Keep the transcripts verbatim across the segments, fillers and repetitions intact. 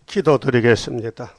기도드리겠습니다.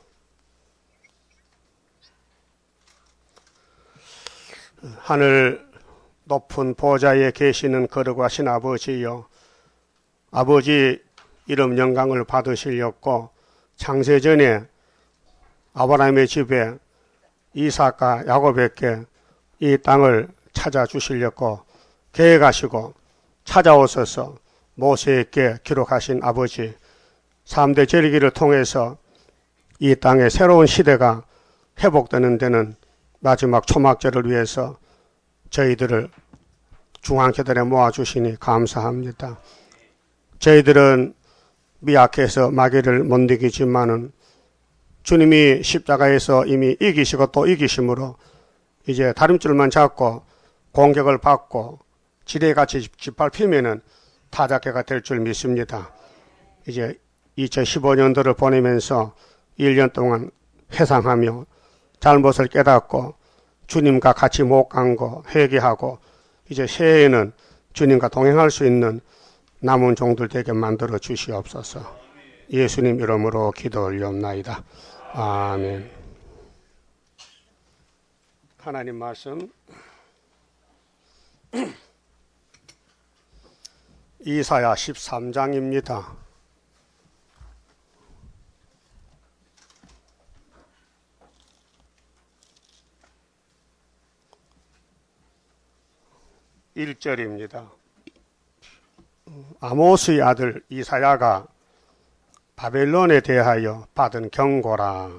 하늘 높은 보좌에 계시는 거룩하신 아버지여, 아버지 이름 영광을 받으시려고 창세전에 아브라함의 집에 이삭과 야곱에게 이 땅을 찾아주시려고 계획하시고 찾아오셔서 모세에게 기록하신 아버지, 삼 대 절기를 통해서 이 땅의 새로운 시대가 회복되는 데는 마지막 초막절을 위해서 저희들을 중앙교단에 모아주시니 감사합니다. 저희들은 미약해서 마귀를 못 이기지만은 주님이 십자가에서 이미 이기시고 또 이기심으로 이제 다림줄만 잡고 공격을 받고 지뢰같이 짓밟히면은 타작해가 될 줄 믿습니다. 이제 이천십오 년도를 보내면서 일 년 동안 회상하며 잘못을 깨닫고 주님과 같이 못 간 거 회개하고 이제 새해에는 주님과 동행할 수 있는 남은 종들 되게 만들어 주시옵소서. 예수님 이름으로 기도 올리옵나이다. 아멘. 하나님 말씀 이사야 십삼 장입니다. 일 절입니다. 아모스의 아들 이사야가 바벨론에 대하여 받은 경고라.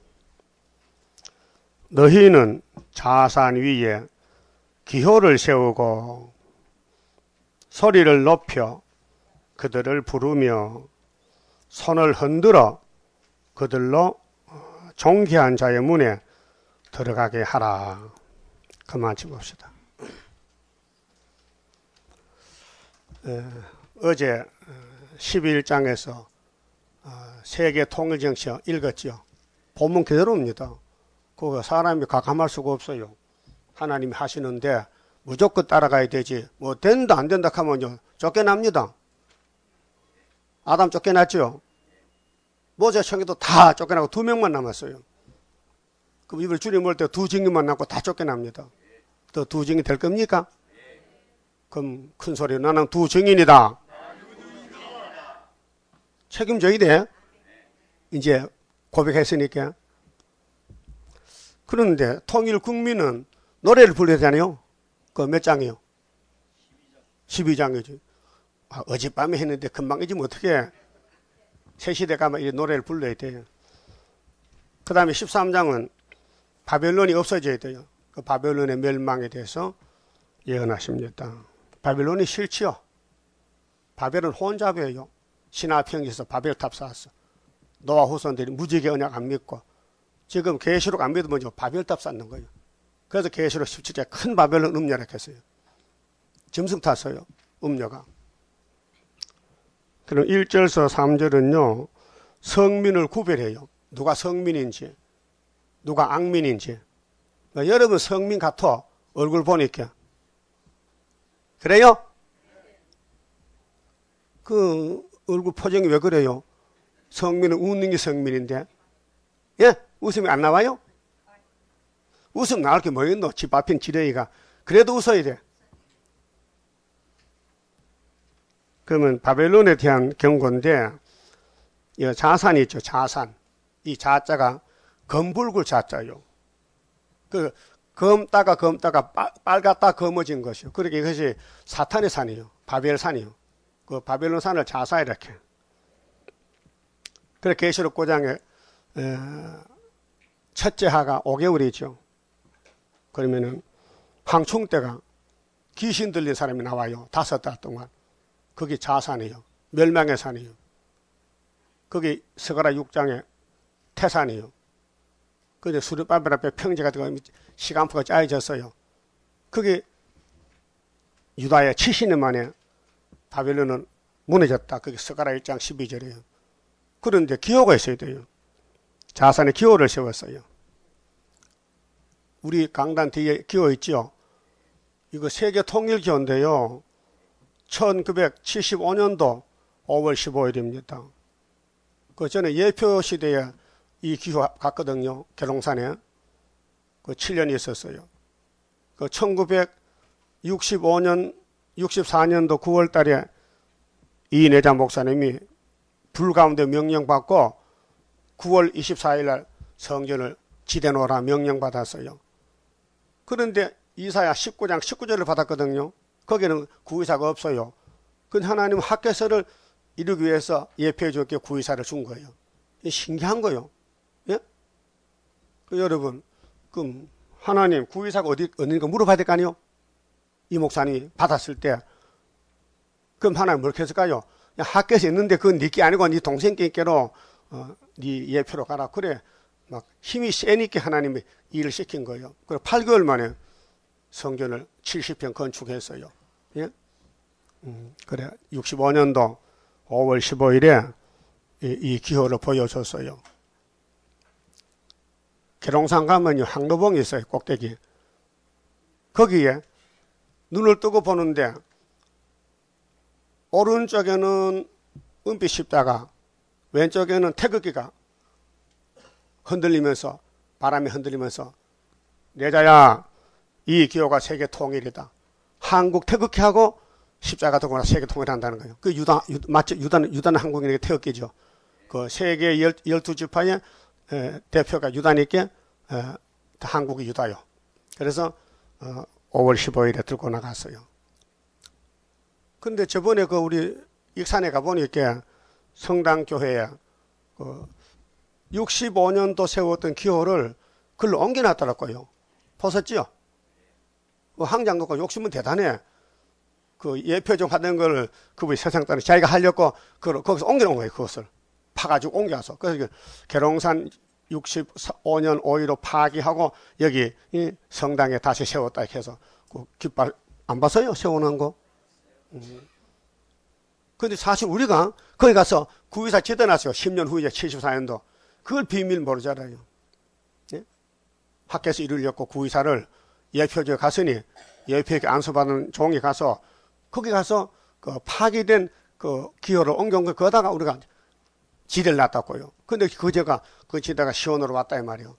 너희는 자산 위에 기호를 세우고 소리를 높여 그들을 부르며 손을 흔들어 그들로 존귀한 자의 문에 들어가게 하라. 그만 짚읍시다. 에, 어제 십일 장에서 세계 통일정신 읽었죠. 본문 그대로입니다. 그거 사람이 가감할 수가 없어요. 하나님이 하시는데 무조건 따라가야 되지. 뭐 된다 안 된다 하면요 쫓겨납니다. 아담 쫓겨났죠. 모세 청에도 다 쫓겨나고 두 명만 남았어요. 그럼 이걸 주님 올 때 두 증인만 남고 다 쫓겨납니다. 또 두 증인 될 겁니까? 그럼 큰 소리로 나는 두 증인이다. 책임져야 돼. 이제 고백했으니까. 그런데 통일 국민은 노래를 불러야 되잖아요. 그 몇 장이요? 십이 장이죠. 아, 어젯밤에 했는데 금방 잊으면 어떡해. 새 시대 가면 이 노래를 불러야 돼요. 그 다음에 십삼 장은 바벨론이 없어져야 돼요. 그 바벨론의 멸망에 대해서 예언하십니다. 바벨론이 싫지요. 바벨은 혼잡이에요. 신하평에서 바벨탑 쌓았어. 노아 후손들이 무지개 언약 안 믿고 지금 계시록 안 믿으면 바벨탑 쌓는 거예요. 그래서 계시록 십칠 장 큰 바벨론 음녀라 했어요. 짐승 탔어요. 음녀가. 그럼 일 절에서 삼 절은요. 성민을 구별해요. 누가 성민인지 누가 악민인지. 그러니까 여러분 성민 같아. 얼굴 보니까. 그래요? 그 얼굴 표정이 왜 그래요? 성민은 웃는 게 성민인데. 예? 웃음이 안 나와요? 웃음 나올 게 뭐였노? 집 앞인 지레이가. 그래도 웃어야 돼. 그러면 바벨론에 대한 경고인데, 이 자산이 있죠, 자산. 이 자자가 검붉을 자자요. 그, 검다가 검다가 빨갛다 검어진 것이요. 그러니까 이것이 사탄의 산이요. 바벨산이요. 그 바벨론 산을 자사 이렇게. 그래 계시록 구 장에 첫째 하가 오 개월이죠. 그러면은 황충 때가 귀신 들린 사람이 나와요. 다섯 달 동안. 그게 자산이요. 멸망의 산이요. 그게 스가랴 육 장에 태산이요. 그게 수르바벨 앞에 평지가 되고 시간표가 짜여졌어요. 그게 유다의 칠십 년 만에 바벨론은 무너졌다. 그게 스가랴 일 장 십이 절이에요. 그런데 기호가 있어야 돼요. 자산에 기호를 세웠어요. 우리 강단 뒤에 기호 있죠. 이거 세계 통일 기호인데요. 천구백칠십오 년도 오월 십오일입니다. 그 전에 예표 시대에 이 기호 갔거든요. 계룡산에. 그 칠 년이 있었어요. 그 천구백육십오 년, 육십사 년도 구월 달에 이내자 목사님이 불 가운데 명령받고 구월 이십사 일 날 성전을 지대놓으라 명령받았어요. 그런데 이사야 십구 장 십구 절을 받았거든요. 거기는 구의사가 없어요. 근데 하나님은 학개서를 이루기 위해서 예표해 줬기에 구의사를 준 거예요. 신기한 거예요. 예? 그 여러분, 그럼 하나님 구의사가 어디, 어딘가 물어봐야 될 거 아니에요? 이 목사님이 받았을 때. 그럼 하나님 뭘 했을까요? 학교에서 있는데 그건 네게 아니고 네 동생께로 어, 네 예표로 가라. 그래 막 힘이 세니까 하나님이 일을 시킨 거예요. 그래 팔 개월 만에 성전을 칠십 평 건축했어요. 예? 음, 그래 육십오 년도 오월 십오일에 이, 이 기호를 보여줬어요. 계룡산 가면요 항로봉이 있어요. 꼭대기. 거기에 눈을 뜨고 보는데 오른쪽에는 은빛 십자가, 왼쪽에는 태극기가 흔들리면서 바람이 흔들리면서 내자야 이 기호가 세계 통일이다. 한국 태극기하고 십자가 들고 세계 통일한다는 거예요. 그 유다, 유, 마치 유다는 유다는 한국인에게 태극기죠. 그 세계 열두 지파의 에, 대표가 유다니까 에, 한국이 유다요. 그래서 어, 오월 십오일에 들고 나갔어요. 근데 저번에 그 우리 익산에 가보니까 성당교회에 그 육십오 년도 세웠던 기호를 글로 옮겨놨더라고요. 보셨죠? 그 항장 놓고 욕심은 대단해. 그 예표종 하던 걸 그분이 세상 따라 자기가 하려고 그걸 거기서 옮겨놓은 거예요. 그것을 파가지고 옮겨서. 그래서 계룡산 육십오 년 오일오 파기하고 여기 이 성당에 다시 세웠다 이렇게 해서 그 깃발 안 봤어요? 세워놓은 거. 음. 근데 사실 우리가 거기 가서 구의사 지어놨어요. 십 년 후에 칠십사 년도. 그걸 비밀 모르잖아요. 예? 학교에서 이루려고 구의사를 예표지에 갔으니 예표에게 안수받은 종이 가서 거기 가서 그 파기된 그 기호를 옮겨온 걸 거다가 우리가 지대를 놨다고요. 근데 그제가 그 지대가 시원으로 왔다 이 말이에요.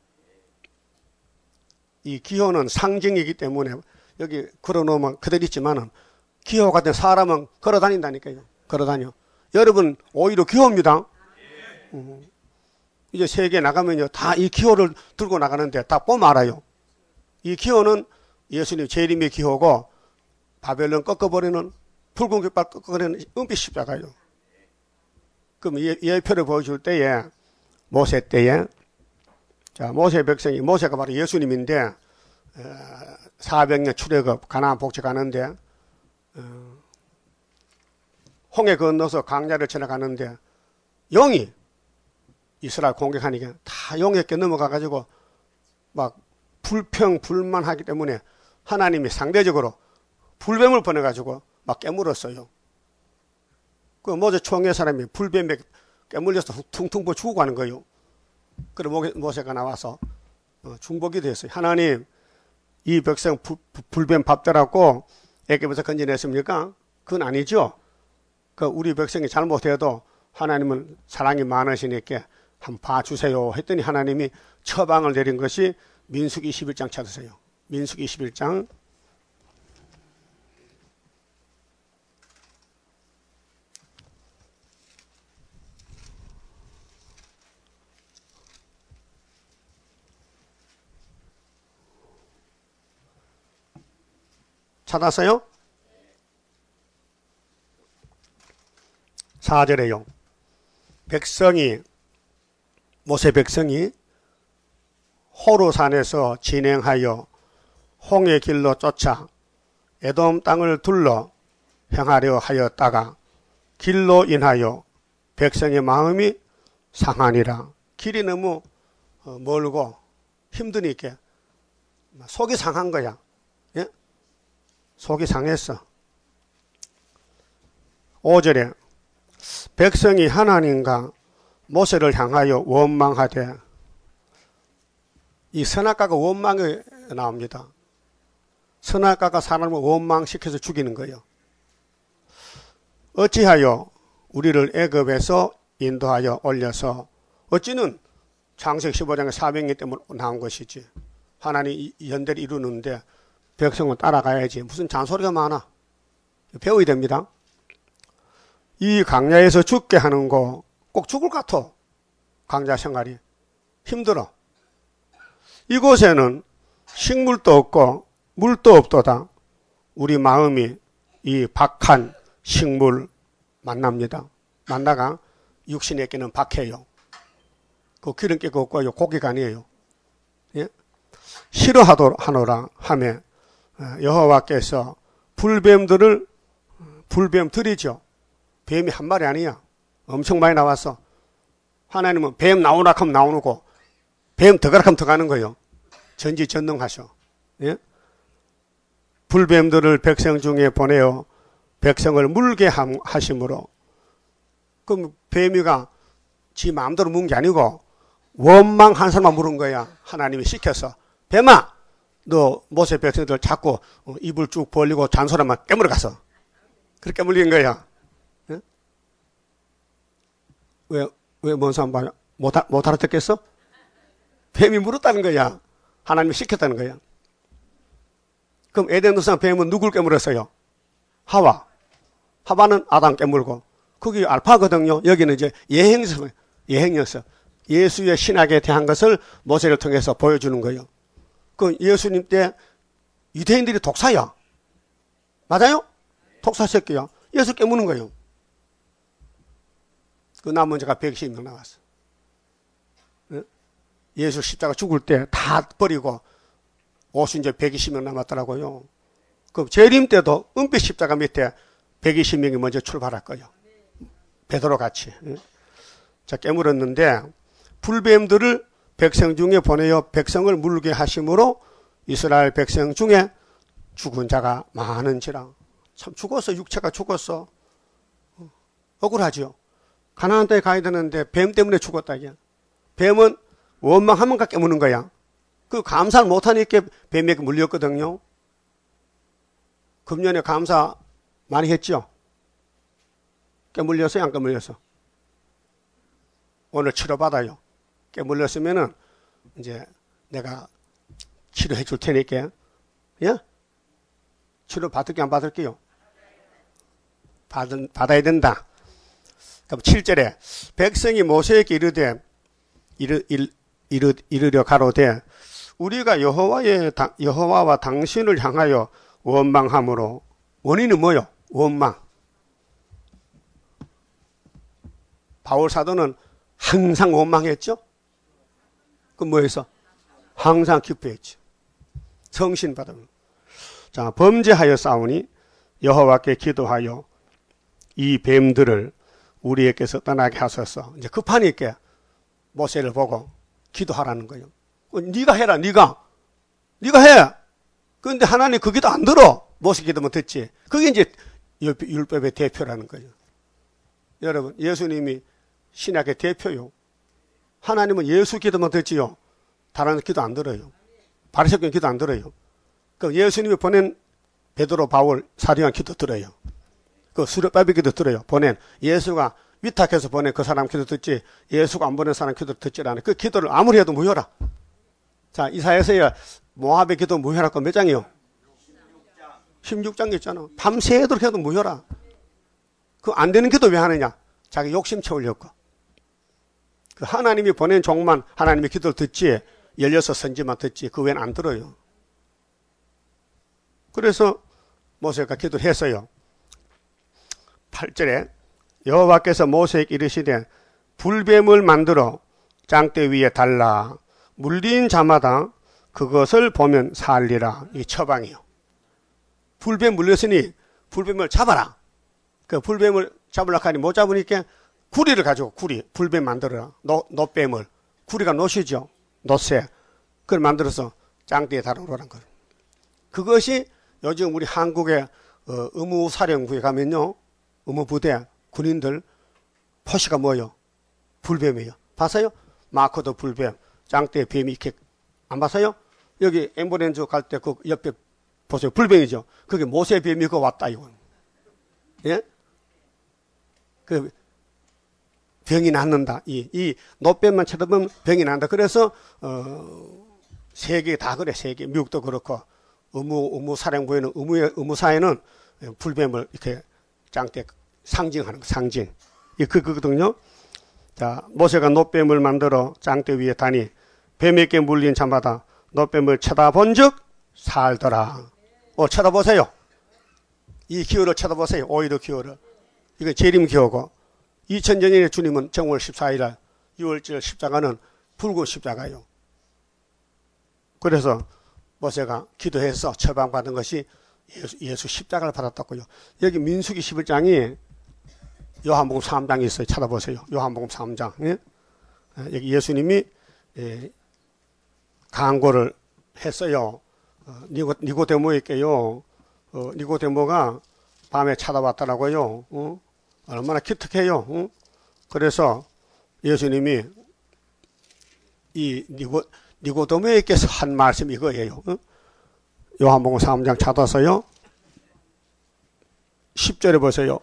이 기호는 상징이기 때문에 여기 걸어놓으면 그대로 있지만은 기호 같은 사람은 걸어 다닌다니까요. 걸어 다녀. 여러분 오히려 기호입니다. 음. 이제 세계에 나가면요 다 이 기호를 들고 나가는데 다 보면 알아요. 이 기호는 예수님 재림의 기호고 바벨론 꺾어버리는 붉은 깃발 꺾어버리는 은빛 십자가요. 그럼 예, 예표를 보여줄 때에 모세 때에 자 모세 백성이 모세가 바로 예수님인데 사백 년 출애굽 가나안 복지 가는데 어, 홍해 건너서 강야를 지나가는데 용이 이스라엘 공격하니까 다 용에게 넘어가가지고 막 불평 불만하기 때문에 하나님이 상대적으로 불뱀을 보내가지고 막 깨물었어요. 그 모세 총회 사람이 불뱀에 깨물려서 퉁퉁 부어 죽고 가는 거예요. 그래 모세가 나와서 중복이 됐어요. 하나님 이 백성 부, 부, 불뱀 밥더라고 애굽에서 건져냈습니까? 그건 아니죠. 그 우리 백성이 잘못해도 하나님은 사랑이 많으시니까 한번 봐주세요 했더니 하나님이 처방을 내린 것이 민수기 이십일 장 찾으세요. 민수기 이십일 장 찾았어요? 사 절에요. 백성이 모세 백성이 호르산에서 진행하여 홍해 길로 쫓아 에돔 땅을 둘러 행하려 하였다가 길로 인하여 백성의 마음이 상하니라. 길이 너무 멀고 힘드니까 속이 상한 거야. 예? 속이 상했어. 오 절에 백성이 하나님과 모세를 향하여 원망하되 이 선악과가 원망이 나옵니다. 선악과가 사람을 원망시켜서 죽이는 거예요. 어찌하여 우리를 애굽에서 인도하여 올려서 어찌는 창세기 십오 장에 사백 년 때문에 나온 것이지. 하나님 연대를 이루는데 백성은 따라가야지. 무슨 잔소리가 많아. 배워야 됩니다. 이 강야에서 죽게 하는 거 꼭 죽을 것 같아. 강야 생활이. 힘들어. 이곳에는 식물도 없고 물도 없도다. 우리 마음이 이 박한 식물 만납니다. 만나가 육신에게는 박해요. 그 기름기가 없고요. 고기가 아니에요. 예? 싫어하노라 하며 여호와께서 불뱀들을 불뱀들이죠. 뱀이 한 마리 아니야. 엄청 많이 나왔어. 하나님은 뱀 나오라 하면 나오는 거, 뱀 들어가라 하면 들어가는 거예요. 전지전능하셔. 예? 불뱀들을 백성 중에 보내어 백성을 물게 하심으로. 그럼 뱀이가 지 마음대로 문 게 아니고 원망한 사람만 물은 거야. 하나님이 시켜서. 뱀아, 너 모세 백성들 자꾸 입을 쭉 벌리고 잔소리만 깨물어 갔어. 그렇게 물린 거야. 예? 왜, 왜 뭔 사람 봐요? 못, 못 알아듣겠어? 뱀이 물었다는 거야. 하나님이 시켰다는 거야. 그럼 에덴 동산 뱀은 누굴 깨물었어요? 하와. 하와는 아담 깨물고. 그게 알파거든요. 여기는 이제 예행성, 예행이었어. 예수의 신학에 대한 것을 모세를 통해서 보여주는 거예요. 그 예수님 때 유대인들이 독사야. 맞아요? 독사 새끼야. 예수 깨무는 거예요. 그 남은 자가 백이십 명 나왔어. 예수 십자가 죽을 때 다 버리고 오순절 백이십 명 남았더라고요. 그 재림 때도 은빛 십자가 밑에 백이십 명이 먼저 출발할 거예요. 베드로 같이. 자, 깨물었는데 불뱀들을 백성 중에 보내어 백성을 물게 하심으로 이스라엘 백성 중에 죽은 자가 많은지라. 참 죽었어. 육체가 죽었어. 억울하죠. 가나안 땅에 가야 되는데 뱀 때문에 죽었다. 이게. 뱀은 원망하면 가 깨무는 거야. 그 감사를 못하니까 뱀에게 물렸거든요. 금년에 감사 많이 했죠? 깨물렸어요? 안 깨물렸어? 오늘 치료받아요. 깨물렸으면은 이제 내가 치료해 줄 테니까. 예? 치료 받을게 안 받을게요? 받은, 받아야 된다. 그럼 칠 절에 백성이 모세에게 이르되 이르, 이르, 이르, 이르려 가로되 우리가 여호와의 여호와와 당신을 향하여 원망함으로. 원인은 뭐요? 원망. 바울 사도는 항상 원망했죠? 그럼 뭐해서? 항상 기뻐했죠. 성신 받으면. 자, 범죄하여 싸우니 여호와께 기도하여 이 뱀들을 우리에게서 떠나게 하소서. 이제 급하니까 모세를 보고 기도하라는 거예요. 네가 해라, 네가. 네가 해. 그런데 하나님 그 기도 안 들어. 모세 기도만 듣지. 그게 이제 율법의 대표라는 거예요. 여러분, 예수님이 신약의 대표요. 하나님은 예수 기도만 듣지요. 다른 기도 안 들어요. 바리새교는 기도 안 들어요. 그 예수님이 보낸 베드로, 바울, 사도요한 기도 들어요. 그 수렵바비 기도 들어요. 보낸 예수가 위탁해서 보낸 그 사람 기도 듣지 예수가 안 보낸 사람 기도 듣지 않아요. 그 기도를 아무리 해도 무효라. 자, 이사야서야 모압의 기도 무효라. 그 몇 장이요? 십육 장 있잖아. 밤새도록 해도 무효라. 그 안 되는 기도 왜 하느냐? 자기 욕심 채우려고. 그 하나님이 보낸 종만 하나님의 기도를 듣지 열여섯 선지만 듣지 그 외에는 안 들어요. 그래서 모세가 기도를 했어요. 팔 절에 여호와께서 모세에게 이르시되 불뱀을 만들어 장대 위에 달라 물린 자마다 그것을 보면 살리라. 이 처방이요. 불뱀 물렸으니 불뱀을 잡아라. 그 불뱀을 잡으려고 하니 못 잡으니까 구리를 가지고 구리, 불뱀 만들어라. 노, 노뱀을. 구리가 노시죠. 노새. 그걸 만들어서 장대에 달아오라는 거예요. 그것이 요즘 우리 한국의 어, 의무사령부에 가면요. 의무부대 군인들 표시가 뭐예요? 불뱀이에요. 봤어요? 마커도 불뱀, 장대에 뱀이 이렇게 안 봤어요? 여기 엠버랜드 갈 때 그 옆에 보세요. 불뱀이죠. 그게 모세뱀이 그 왔다 이건. 예? 그 병이 낫는다. 이, 이 노뱀만 쳐다보면 병이 난다. 그래서 어, 세계 다 그래. 세계 미국도 그렇고 의무 의무 사령부에는 의무의 의무사에는 불뱀을 이렇게 짱대 상징하는 거, 상징. 이 그 그거든요. 자, 모세가 노뱀을 만들어 짱대 위에 다니 뱀에게 물린 자마다 노뱀을 쳐다본즉 살더라. 어, 쳐다보세요. 이 기호를 쳐다보세요. 오히려 기호를. 이건 재림 기호고 이천 년의 주님은 정월 십사일 날 유월절 십자가는 붉은 십자가요. 그래서 모세가 기도해서 처방받은 것이 예수, 예수 십자가를 받았다고요. 여기 민수기 십일 장이 요한복음 삼 장이 있어요. 찾아보세요. 요한복음 삼 장. 예? 여기 예수님이 예, 강고를 했어요. 어, 니고, 니고데모에게요. 어, 니고데모가 밤에 찾아왔더라고요. 어? 얼마나 기특해요. 어? 그래서 예수님이 이 니고, 니고데모에게서 한 말씀이 이거예요. 어? 요한복음 삼 장 찾아서요. 십 절에 보세요.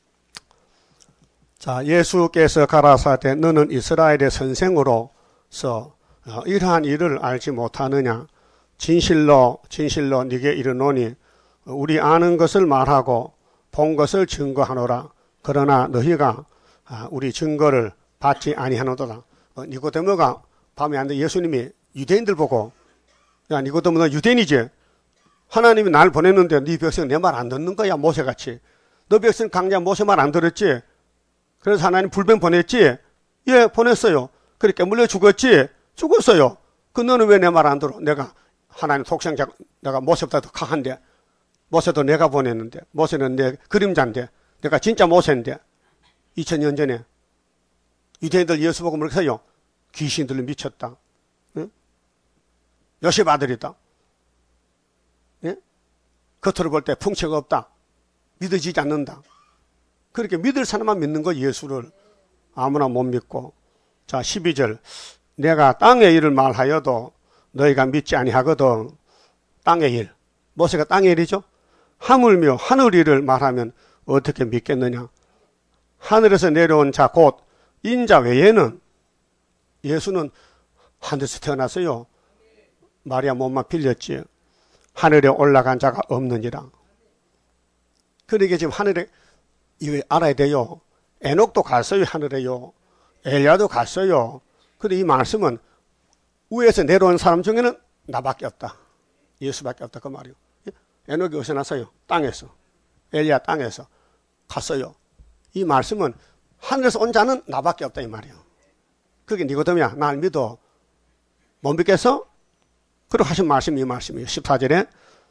자, 예수께서 가라사대 너는 이스라엘의 선생으로서 어, 이러한 일을 알지 못하느냐. 진실로 진실로 네게 이르노니 우리 아는 것을 말하고 본 것을 증거하노라. 그러나 너희가 우리 증거를 받지 아니하노도다. 어, 니고데모가 밤에 안돼 예수님이 유대인들 보고 야 니고데모 너 유대인이지? 하나님이 날 보냈는데 네 백성 내 말 안 듣는 거야 모세같이. 너 백성 강자 모세 말 안 들었지? 그래서 하나님 불뱀 보냈지? 예 보냈어요. 그렇게 물려 죽었지? 죽었어요. 그 너는 왜 내 말 안 들어? 내가 하나님 독생자 내가 모세보다 더 강한데 모세도 내가 보냈는데 모세는 내 그림자인데 내가 진짜 모세인데 이천 년 전에 유대인들 예수 보고 그렇게 해요. 귀신들로 미쳤다. 응? 요셉 아들이다. 예? 겉으로 볼 때 풍채가 없다. 믿어지지 않는다. 그렇게 믿을 사람만 믿는 거 예수를 아무나 못 믿고. 자 십이 절 내가 땅의 일을 말하여도 너희가 믿지 아니하거든. 땅의 일. 모세가 땅의 일이죠. 하물며 하늘 일을 말하면 어떻게 믿겠느냐. 하늘에서 내려온 자 곧 인자 외에는 예수는 하늘에서 태어났어요. 마리아 몸만 빌렸지. 하늘에 올라간 자가 없느니라. 그러게 지금 하늘에 이거 알아야 돼요. 에녹도 갔어요. 하늘에요. 엘리야도 갔어요. 근데 이 말씀은 위에서 내려온 사람 중에는 나밖에 없다. 예수밖에 없다. 그 말이요. 에녹이 어디서 났어요? 땅에서. 엘리야 땅에서 갔어요. 이 말씀은 하늘에서 온 자는 나밖에 없다 이 말이요. 그게 니고데모야. 날 믿어. 못 믿겠어? 그리고 하신 말씀이 이 말씀이에요. 십사 절에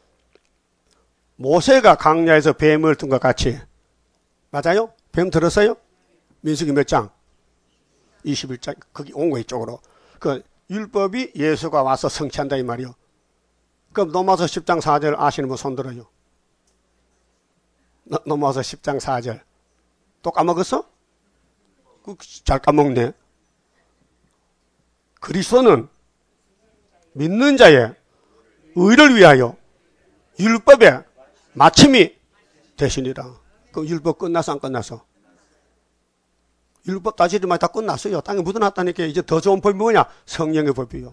모세가 강야에서 뱀을 든 것 같이. 맞아요? 뱀 들었어요? 민수기 몇 장? 이십일 장. 거기 온 거 이쪽으로. 그 율법이 예수가 와서 성취한다 이 말이요. 그럼 넘어서 십 장 사 절 아시는 분 손 들어요. 너, 넘어서 십 장 사 절. 또 까먹었어? 잘 까먹네. 그리스도는 믿는 자의 의를 위하여 율법의 마침이 되시니라. 그럼 율법 끝나서 안 끝나서? 율법 따지지 마. 다 끝났어요. 땅에 묻어놨다니까. 이제 더 좋은 법이 뭐냐? 성령의 법이요.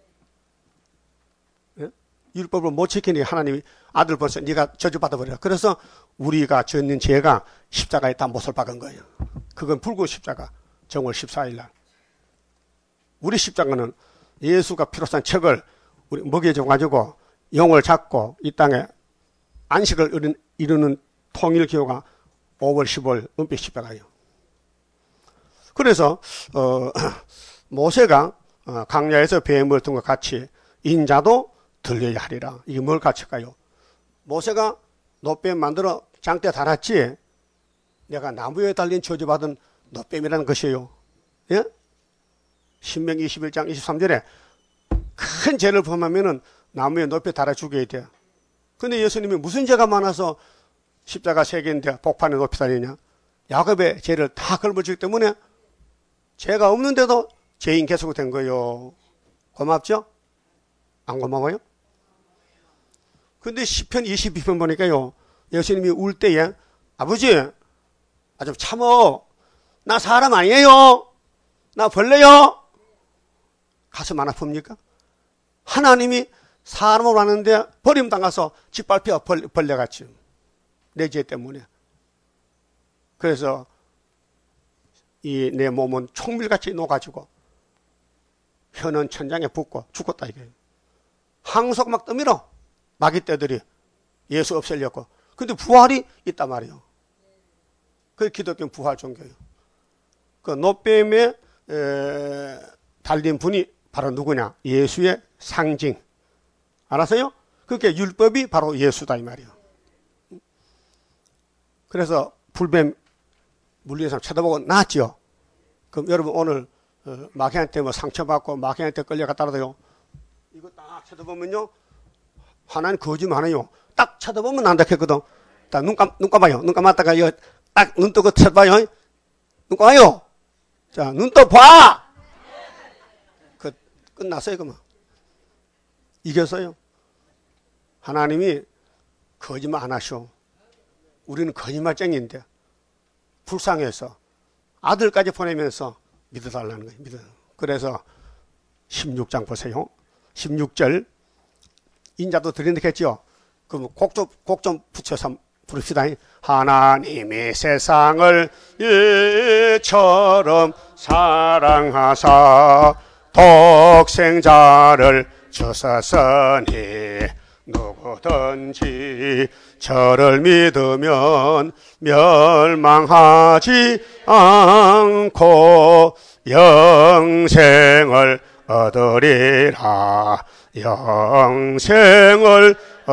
예? 율법을 못 지키니 하나님이 아들 벌써 네가 저주받아버려. 그래서 우리가 짓는 죄가 십자가에 다 못을 박은 거예요. 그건 붉은 십자가. 정월 십사일 날. 우리 십자가는 예수가 피로 산 척을 우리 먹여줘가지고 영을 잡고 이 땅에 안식을 이루는 통일기호가 오월 십오일 은빛 십자가예요. 그래서 어, 모세가 어, 강야에서 뱀을 든 것 같이 인자도 들려야 하리라. 이게 뭘 가르칠까요? 모세가 노뱀 만들어 장대 달았지. 내가 나무에 달린 저주받은 노뱀이라는 것이에요. 예? 신명기 이십일 장 이십삼 절에 큰 죄를 범하면은 나무에 높이 달아 죽여야 돼. 근데 예수님이 무슨 죄가 많아서 십자가 세 개인데 복판에 높이 달리냐? 야곱의 죄를 다 걸어주기 때문에 죄가 없는데도 죄인 계속 된 거예요. 고맙죠? 안 고마워요? 근데 시편 이십이 편 보니까요. 예수님이 울 때에 아버지, 아 좀 참어. 나 사람 아니에요. 나 벌레요. 가슴 안 아픕니까? 하나님이 사람으로 왔는데 버림당해서 짓밟혀 벌레같이. 내 죄 때문에. 그래서 이 내 몸은 총밀같이 녹아지고 혀는 천장에 붙고 죽었다 이거예요. 항속 막 떠밀어. 마귀떼들이 예수 없애려고. 근데 부활이 있단 말이에요. 그게 기독교는 부활 종교예요. 그 노뱀에 에, 달린 분이 바로 누구냐? 예수의 상징. 알았어요? 그게 율법이 바로 예수다 이 말이에요. 그래서 불뱀 물리는 사람 쳐다보고 나았죠. 그럼 여러분 오늘 어, 마귀한테 뭐 상처받고 마귀한테 끌려갔다라도요. 이거 딱 쳐다보면요. 하나는 거짓말 안 해요. 딱 쳐다보면 난다 했거든. 딱 눈 감, 눈 감아요. 눈 감았다가 이거 딱 눈 뜨고 쳐다봐요. 눈 감아요. 자, 눈 떠 봐! 그, 끝났어요, 그만. 이겼어요. 하나님이 거짓말 안 하셔. 우리는 거짓말쟁이인데, 불쌍해서 아들까지 보내면서 믿어달라는 거예요. 믿어. 그래서 십육 장 보세요. 십육 절. 인자도 드린다겠죠. 그럼 곡 좀, 곡 좀 붙여서 부릅시다. 하나님이 세상을 이처럼 사랑하사 독생자를 주셨으니 누구든지 저를 믿으면 멸망하지 않고 영생을 얻으리라. 영생을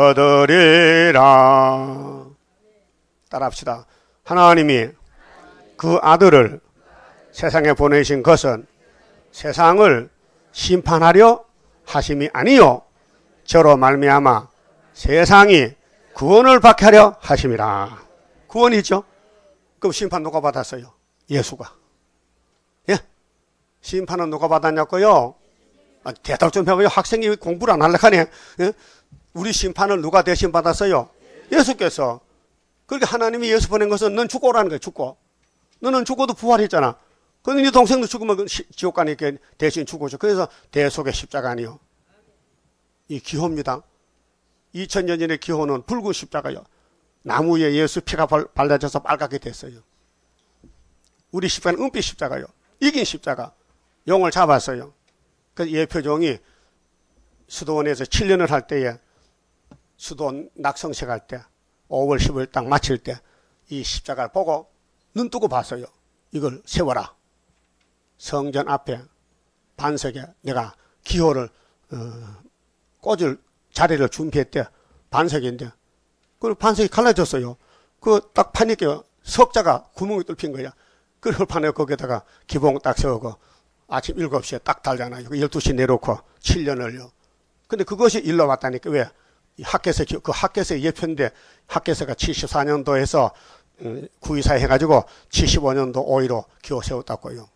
얻으리라. 따라합시다. 하나님이 그 아들을 세상에 보내신 것은 세상을 심판하려 하심이 아니요 저로 말미암아 세상이 구원을 받게 하려 하심이라. 구원이 있죠? 그럼 심판 누가 받았어요? 예수가. 예? 심판은 누가 받았냐고요? 아, 대답 좀 해봐요. 학생이 공부를 안 하려고 하네. 예? 우리 심판을 누가 대신 받았어요? 예수께서. 그러니까 하나님이 예수 보낸 것은 넌 죽고 오라는 거예요. 죽고. 너는 죽어도 부활했잖아. 그런데 네 동생도 죽으면 지옥 가니까 대신 죽어줘. 그래서 대속의 십자가 아니요. 이 기호입니다. 이천 년 전의 기호는 붉은 십자가요. 나무 위에 예수 피가 발라져서 빨갛게 됐어요. 우리 십자가는 은빛 십자가요. 이긴 십자가. 용을 잡았어요. 그 예표종이 수도원에서 칠 년을 할 때에 수도원 낙성식 할 때 오월 십오일 딱 마칠 때 이 십자가를 보고 눈 뜨고 봤어요. 이걸 세워라. 성전 앞에 반석에 내가 기호를 어, 꽂을 자리를 준비했대. 반석인데 그 반석이 갈라졌어요. 그 딱 파니까 석자가 구멍이 뚫힌 거야. 그걸 파내 거기다가 기봉 딱 세우고 아침 일곱 시에 딱 달잖아요. 열두 시 내놓고 칠 년을요. 근데 그것이 일러 왔다니까. 왜? 학계서, 그 학계서 예표인데 학계서가 칠십사 년도에서 구이사 해가지고 칠십오 년도 오이로 기호 세웠다고요.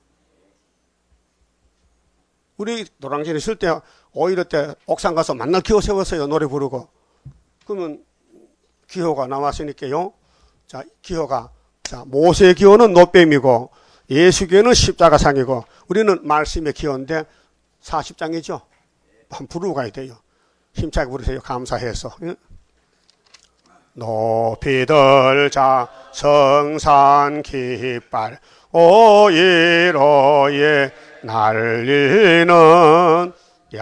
우리 노량진에 있을 때 오일오 때 옥상 가서 만날 기호 세웠어요. 노래 부르고. 그러면 기호가 나왔으니까요. 자, 기호가 자 모세 기호는 노뱀이고 예수 기호는 십자가상이고 우리는 말씀의 기호인데 사십 장이죠. 한번 부르고 가야 돼요. 힘차게 부르세요. 감사해서. 높이 들자 성산 깃발 오일오에 날리는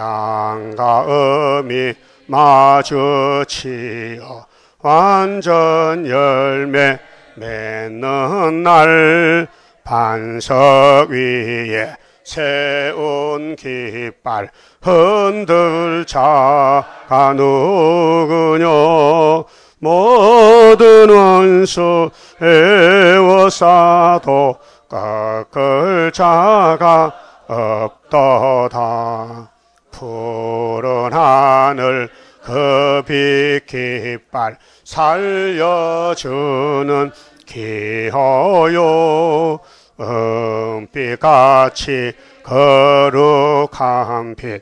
양과 음이 마주치어 완전 열매 맺는 날 반석 위에 세운 깃발 흔들자가 누구뇨 모든 원수 에워싸도 꺾을 자가 없도다. 푸른 하늘 그 빛 깃발 살려주는 기호요 은빛같이 거룩한 빛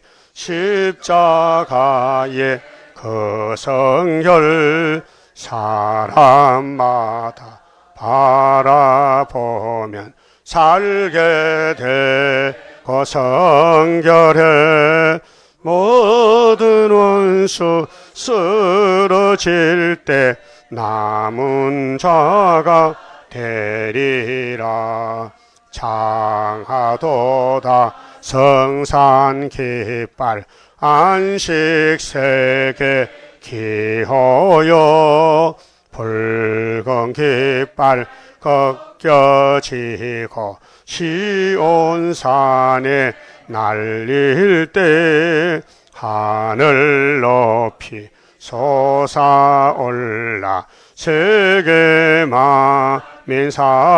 십자가의 그 성결 사람마다 바라보면 살게 되고 성결해 모든 원수 쓰러질 때 남은 자가 되리라. 장하도다 성산 깃발 안식 세계 기호여 붉은 깃발 꺾여지고 시온산에 날릴 때 하늘 높이 솟아올라 세계 만민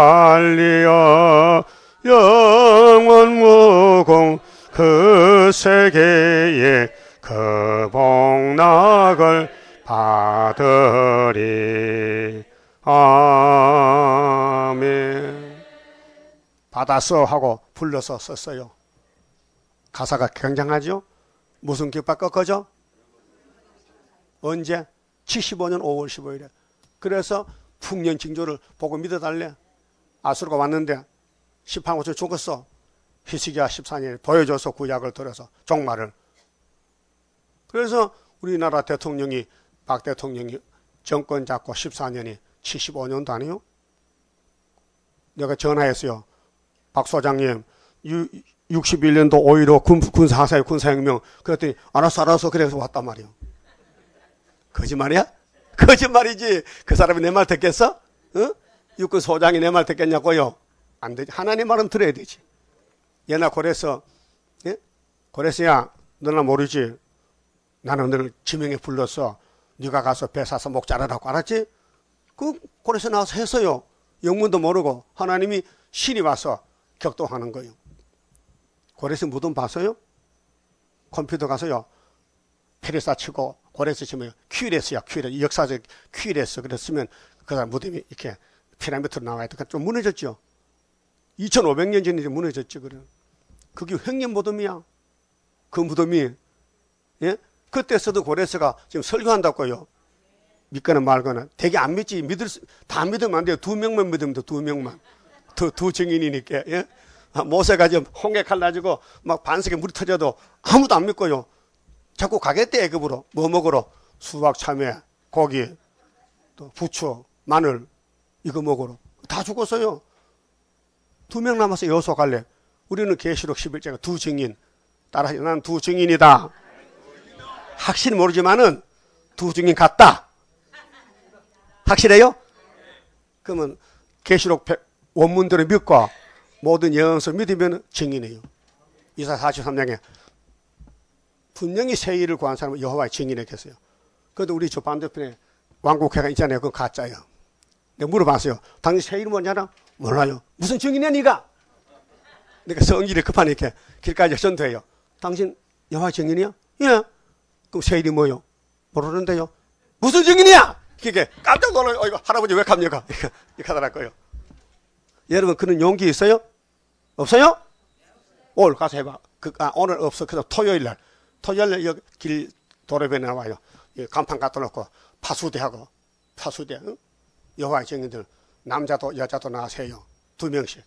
살리어 영원 무궁 그 세계에 그 복락을 받으리. 아멘. 받았어 하고 불러서 썼어요. 가사가 굉장하죠? 무슨 깃발 꺾어져? 언제? 칠십오 년 오월 십오일에. 그래서 풍년 징조를 보고 믿어달래. 아수르가 왔는데 십팔 세 죽었어. 히스기야 십사 년에 보여줘서 구약을 들어서 종말을. 그래서 우리나라 대통령이 박 대통령이 정권 잡고 십사 년이 칠십오 년도 아니요? 내가 전화했어요. 박 소장님 육십일 년도 오일오 군, 군사사의 군사혁명. 그랬더니 알았어 알았어 그래서 왔단 말이에요. 거짓말이야? 거짓말이지. 그 사람이 내 말 듣겠어? 어? 육군 소장이 내 말 듣겠냐고요? 안 되지. 하나님 말은 들어야 되지. 옛날 고래서 예? 고래서야 너나 모르지. 나는 너를 지명에 불렀어. 네가 가서 배 사서 목 자르라고. 알았지? 그 고래서 나와서 했어요. 영문도 모르고 하나님이 신이 와서 격동하는 거예요. 고래서 무덤 봤어요? 컴퓨터 가서요. 페리사 치고 고래서 치면 큐레스야. 큐레스. 역사적 큐레스. 그랬으면 그 사람 무덤이 이렇게 피라미드로 나와 있다가 좀 무너졌죠. 이천오백 년 전에 무너졌죠. 그래. 그게 횡령 무덤이야. 그 무덤이. 예? 그때 써도 고래서가 지금 설교한다고요. 믿거나 말거나. 되게 안 믿지. 믿을 수, 다 믿으면 안 돼요. 두 명만 믿으면 돼. 두 명만. 두, 두 증인이니까. 예? 모세가 지금 홍해 칼 가지고 막 반석에 물이 터져도 아무도 안 믿고요. 자꾸 가겠대. 애굽으로. 뭐 먹으러? 수박, 참외, 고기, 또 부추, 마늘 이거 먹으러. 다 죽었어요. 두 명 남아서 여호수아 갈렙. 우리는 계시록 십일 장에 두 증인. 따라서 난 두 증인이다. 확실히 모르지만은 두 증인 같다. 확실해요? 그러면 계시록 원문대로 믿고 모든 예언서 믿으면 증인이에요. 이사 사십삼 장에 분명히 새 일을 구한 사람은 여호와의 증인이겠어요. 그래도 우리 저 반대편에 왕국회가 있잖아요. 그건 가짜예요. 내가 물어봤어요. 당신 새 이름 뭐냐나? 몰라요. 무슨 증인이야 네가? 내가 성질이 급하니까 길까지 전도해요. 당신 여호와의 증인이야? 예. 그럼 새 이름이 뭐요? 모르는데요. 무슨 증인이야? 그게 깜짝 놀라요. 어, 이거 할아버지 왜 갑니까? 이렇게 하더라고요. 여러분 그런 용기 있어요? 없어요? 오늘 가서 해봐. 그, 아, 오늘 없어. 그래서 토요일 날. 토요일 날 여기 길 도로변에 나와요. 간판 갖다 놓고 파수대하고 파수대. 응? 여호와의 증인들 남자도 여자도 나와세요. 두 명씩.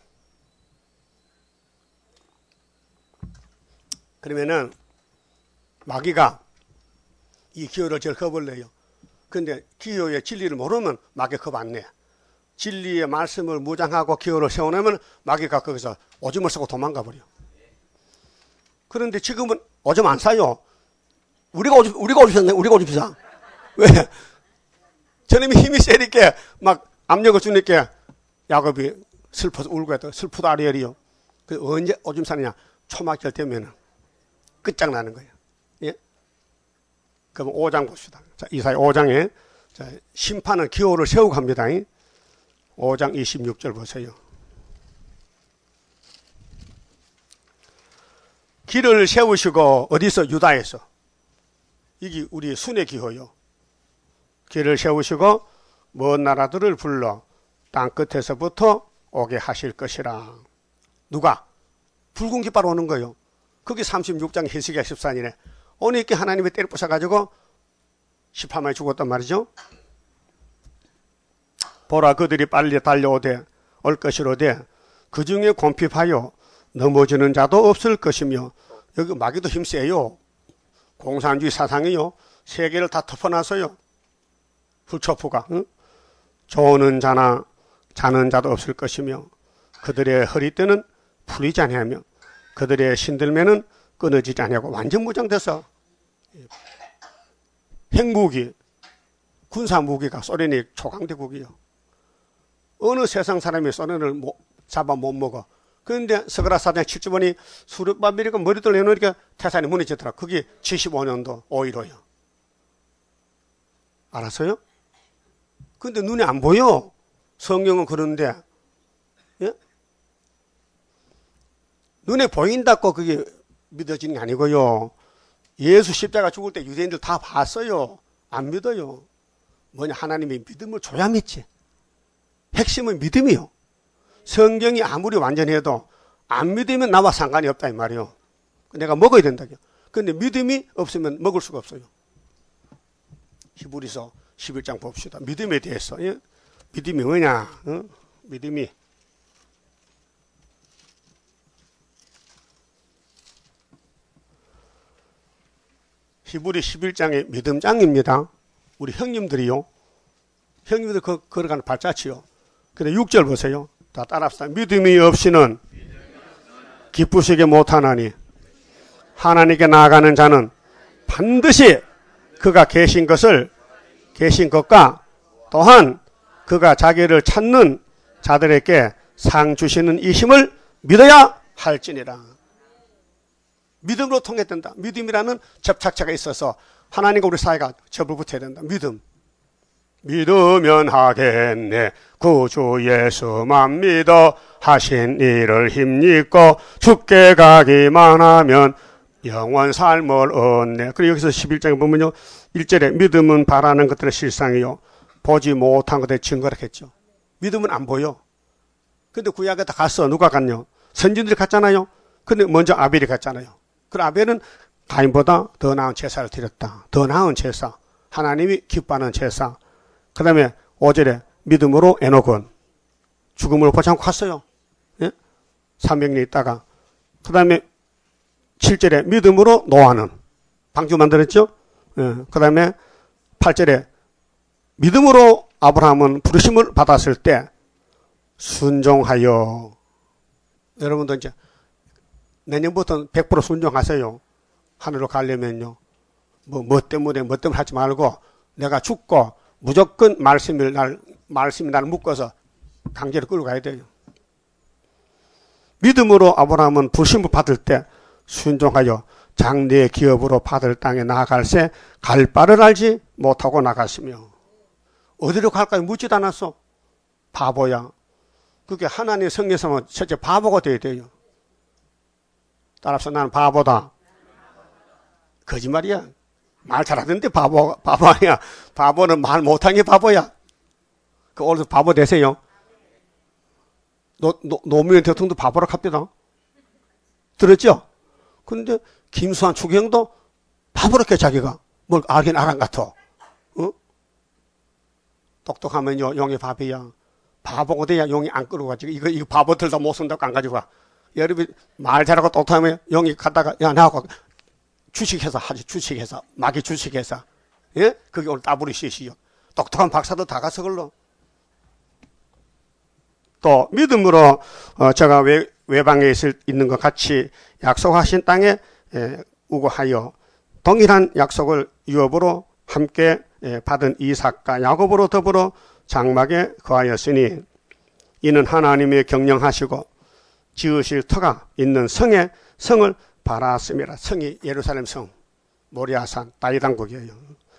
그러면은 마귀가 이 기호를 제일 겁을 내요. 근데 기호의 진리를 모르면 마귀 겁 안 내. 진리의 말씀을 무장하고 기호를 세워놓으면 마귀가 거기서 오줌을 싸고 도망가 버려. 그런데 지금은 오줌 안 싸요. 우리가 오줌, 우리가 오줌 쌌네. 우리가 오줌 싸. 왜? 저놈이 힘이 세니까 막 압력을 주니까 야곱이 슬퍼서 울고 했다. 슬프다 아리엘이요. 그 언제 오줌 싸느냐? 초막절 되면은 끝장나는 거예요. 예? 그럼 오 장 봅시다. 자, 이사야 오 장에 자, 심판은 기호를 세우고 합니다. 오 장 이십육 절 보세요. 길을 세우시고 어디서? 유다에서. 이게 우리 순의 기호요. 길을 세우시고 먼 나라들을 불러 땅끝에서부터 오게 하실 것이라. 누가? 붉은 깃발 오는 거예요. 그게 삼십육 장 히스기야 십사 년에 어느 있게 하나님이 때려 부숴가지고 십팔 만이 죽었단 말이죠. 보라 그들이 빨리 달려오되 올 것이로되 그 중에 곰핍하여 넘어지는 자도 없을 것이며, 여기 마귀도 힘세요. 공산주의 사상이요. 세계를 다 덮어놨어요. 훌초프가. 응? 조는 자나 자는 자도 없을 것이며, 그들의 허리띠는 풀리지 아니하며 그들의 신들매는 끊어지지 아니하고 완전 무장돼서 핵무기, 군사무기가 소련이 초강대국이요. 어느 세상 사람이 소련을 못, 잡아 못 먹어. 그런데 스그라 사장 칠주번이 수르바비리가 머리들 내놓으니까 태산이 무너지더라. 그게 칠십오 년도 오일오요. 알았어요? 근데 눈에 안 보여. 성경은 그런데, 예? 눈에 보인다고 그게 믿어지는 게 아니고요. 예수 십자가 죽을 때 유대인들 다 봤어요. 안 믿어요. 뭐냐, 하나님이 믿음을 줘야 믿지. 핵심은 믿음이요. 성경이 아무리 완전해도 안 믿으면 나와 상관이 없다 이 말이요. 내가 먹어야 된다요. 근데 믿음이 없으면 먹을 수가 없어요. 히브리서 십일 장 봅시다. 믿음에 대해서. 예? 믿음이 뭐냐? 어? 믿음이 히브리 십일 장의 믿음장입니다. 우리 형님들이요. 형님들 그, 걸어가는 발자취요. 근데 육 절 보세요. 다 따라합시다. 믿음이 없이는 기쁘시게 못하나니 하나님께 나아가는 자는 반드시 그가 계신 것을 계신 것과 또한 그가 자기를 찾는 자들에게 상 주시는 이심을 믿어야 할지니라. 믿음으로 통했된다. 믿음이라는 접착체가 있어서 하나님과 우리 사이가 접을 붙어야 된다. 믿음. 믿으면 하겠네. 구주 예수만 믿어 하신 일을 힘입고 죽게 가기만 하면 영원 삶을 얻네. 그리고 여기서 십일 장에 보면요. 일 절에 믿음은 바라는 것들의 실상이요. 보지 못한 것들의 증거라 했죠. 믿음은 안 보여. 근데 구약에 다 갔어. 누가 갔냐? 선진들이 갔잖아요. 근데 먼저 아벨이 갔잖아요. 그 아벨은 가인보다 더 나은 제사를 드렸다. 더 나은 제사. 하나님이 기뻐하는 제사. 그 다음에 오 절에 믿음으로 에녹은 죽음을 보지 않고 갔어요. 예? 삼백 년 있다가. 그 다음에 칠 절에 믿음으로 노아는 방주 만들었죠. 예. 그 다음에 팔 절에 믿음으로 아브라함은 부르심을 받았을 때 순종하여. 여러분도 이제 내년부터는 백 퍼센트 순종하세요. 하늘로 가려면요. 뭐, 뭐 때문에, 뭐 때문에 하지 말고 내가 죽고 무조건 말씀이 날, 말씀이 나를 묶어서 강제로 끌고 가야 돼요. 믿음으로 아브라함은 부르심을 받을 때 순종하여 장래의 기업으로 받을 땅에 나아갈새 갈 바를 알지 못하고 나갔으며. 어디로 갈까요? 묻지도 않았어. 바보야. 그게 하나님의 성령이면 첫째 바보가 돼야 돼요. 따라서 나는 바보다. 거짓말이야. 말 잘하던데 바보, 바보 아니야. 바보는 말 못한 게 바보야. 그 오늘도 바보 되세요. 노, 노, 노무현 대통령도 바보라 합니다. 들었죠? 근데 김수환 추경도 바보롭게 자기가 뭘 알긴 알안 같아. 어? 똑똑하면요 용이 밥이야. 바보가 돼야 용이 안 끌어가지고 이거 이거 바보들 다 못 쓴다고 안 가지고 가. 여러분 말 잘하고 똑똑하면 용이 갔다가 야 나하고 주식회사 하지. 주식회사 마귀 주식회사. 예? 그게 오늘 따블이 시시요. 똑똑한 박사도 다 가서 걸로. 또 믿음으로 어, 제가 외, 외방에 있을, 있는 것 같이 약속하신 땅에 에, 우거하여 동일한 약속을 유업으로 함께 에, 받은 이삭과 야곱으로 더불어 장막에 거하였으니 이는 하나님의 경영하시고 지으실 터가 있는 성에 성을 바랐음이라. 성이 예루살렘 성, 모리아산, 다윗왕국이에요.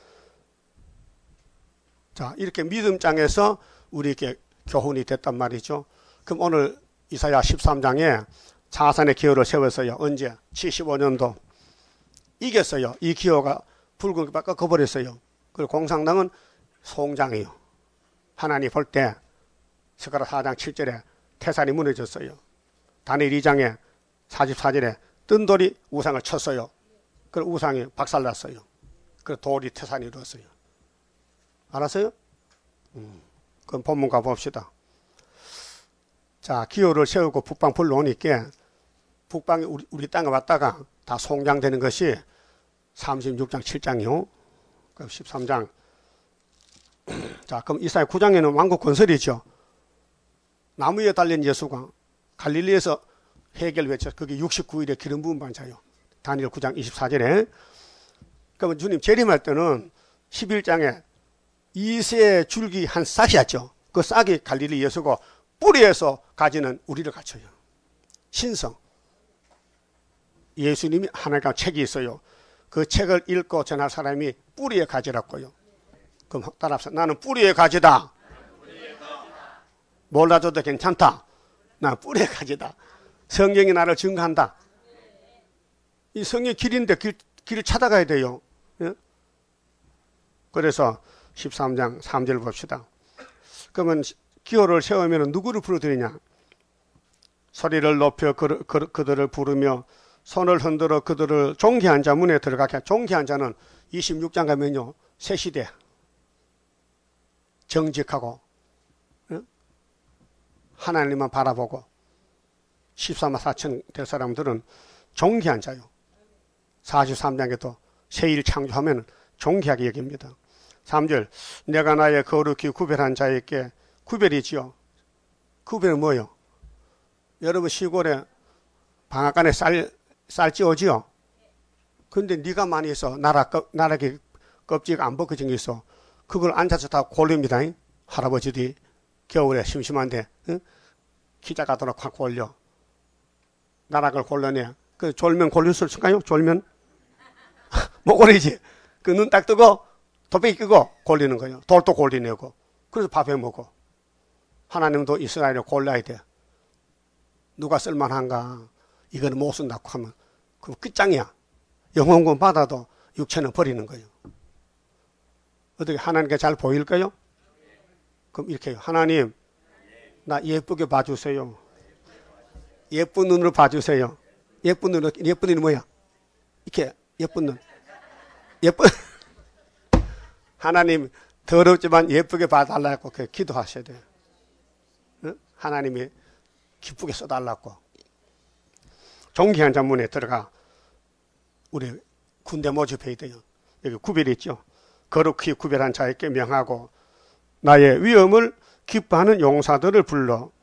자, 이렇게 믿음장에서 우리에게 교훈이 됐단 말이죠. 그럼 오늘 이사야 십삼 장에 자산의 기호를 세웠어요. 언제? 칠십오 년도. 이겼어요. 이 기호가 붉은 게 바꿔 버렸어요. 그리고 공산당은 송장이에요. 하나님 볼 때 스가랴 사 장 칠 절에 태산이 무너졌어요. 다니엘 이 장에 사십사 절에 뜬 돌이 우상을 쳤어요. 그 우상이 박살났어요. 그 돌이 태산이 이루었어요. 알았어요? 음. 그럼 본문 가봅시다. 자, 기호를 세우고 북방 불러오니까 북방이 우리, 우리 땅에 왔다가 다 송장되는 것이 삼십육 장 칠 장이요. 그럼 십삼 장. 자, 그럼 이사야 구 장에는 왕국 건설이죠. 나무 위에 달린 예수가 갈릴리에서 해결 외쳐. 그게 육십구 일에 기름 부음 반차요. 다니엘 구 장 이십사 절에. 그러면 주님 재림할 때는 십일 장에 이세 줄기 한 싹이었죠. 그 싹이 갈릴리 예수고 뿌리에서 가지는 우리를 갖춰요. 신성. 예수님이 하나님과 책이 있어요. 그 책을 읽고 전할 사람이 뿌리의 가지라고요. 그럼 따라합시다. 나는 뿌리의 가지다. 몰라줘도 괜찮다. 나 뿌리의 가지다. 성경이 나를 증거한다. 이 성경의 길인데 길, 길을 찾아가야 돼요. 예? 그래서 십삼 장 삼 절 봅시다. 그러면 기호를 세우면 누구를 부르드리냐? 소리를 높여 그, 그, 그들을 부르며 손을 흔들어 그들을 존귀한 자 문에 들어가게. 존귀한 자는 이십육 장 가면요. 새 시대. 정직하고 예? 하나님만 바라보고 십삼만 사천 될 사람들은 존귀한 자요. 사십삼 장에도 새일 창조하면 존귀하게 여깁니다. 삼 절 내가 나의 거룩히 구별한 자에게 구별이지요. 구별은 뭐요? 여러분 시골에 방앗간에 쌀, 쌀 찌오지요? 근데 네가 많이 해서 나라, 나락에 껍질 안 벗겨진 게 있어. 그걸 앉아서 다 골립니다. 할아버지들이 겨울에 심심한데 응? 키 작아도록 확 골려. 나락을 골라내. 그 졸면 골릴 수 있을까요? 졸면? 못 골리지. 그 눈 딱 뜨고 도배기 끄고 골리는 거예요. 돌도 골리내고. 그래서 밥해 먹어. 하나님도 이스라엘을 골라야 돼. 누가 쓸만한가? 이거는 못 쓴다고 하면 그럼 끝장이야. 영혼권 받아도 육체는 버리는 거예요. 어떻게 하나님께 잘 보일까요? 그럼 이렇게 해요. 하나님, 나 예쁘게 봐주세요. 예쁜 눈으로 봐주세요. 예쁜 눈으로, 예쁜 눈이 뭐야? 이렇게 예쁜 눈. 예쁜 하나님 더럽지만 예쁘게 봐달라고 그렇게 기도하셔야 돼요. 응? 하나님이 기쁘게 써달라고. 존귀한 자 문에 들어가 우리 군대 모집해야 돼요. 여기 구별이 있죠. 거룩히 구별한 자에게 명하고 나의 위엄을 기뻐하는 용사들을 불러.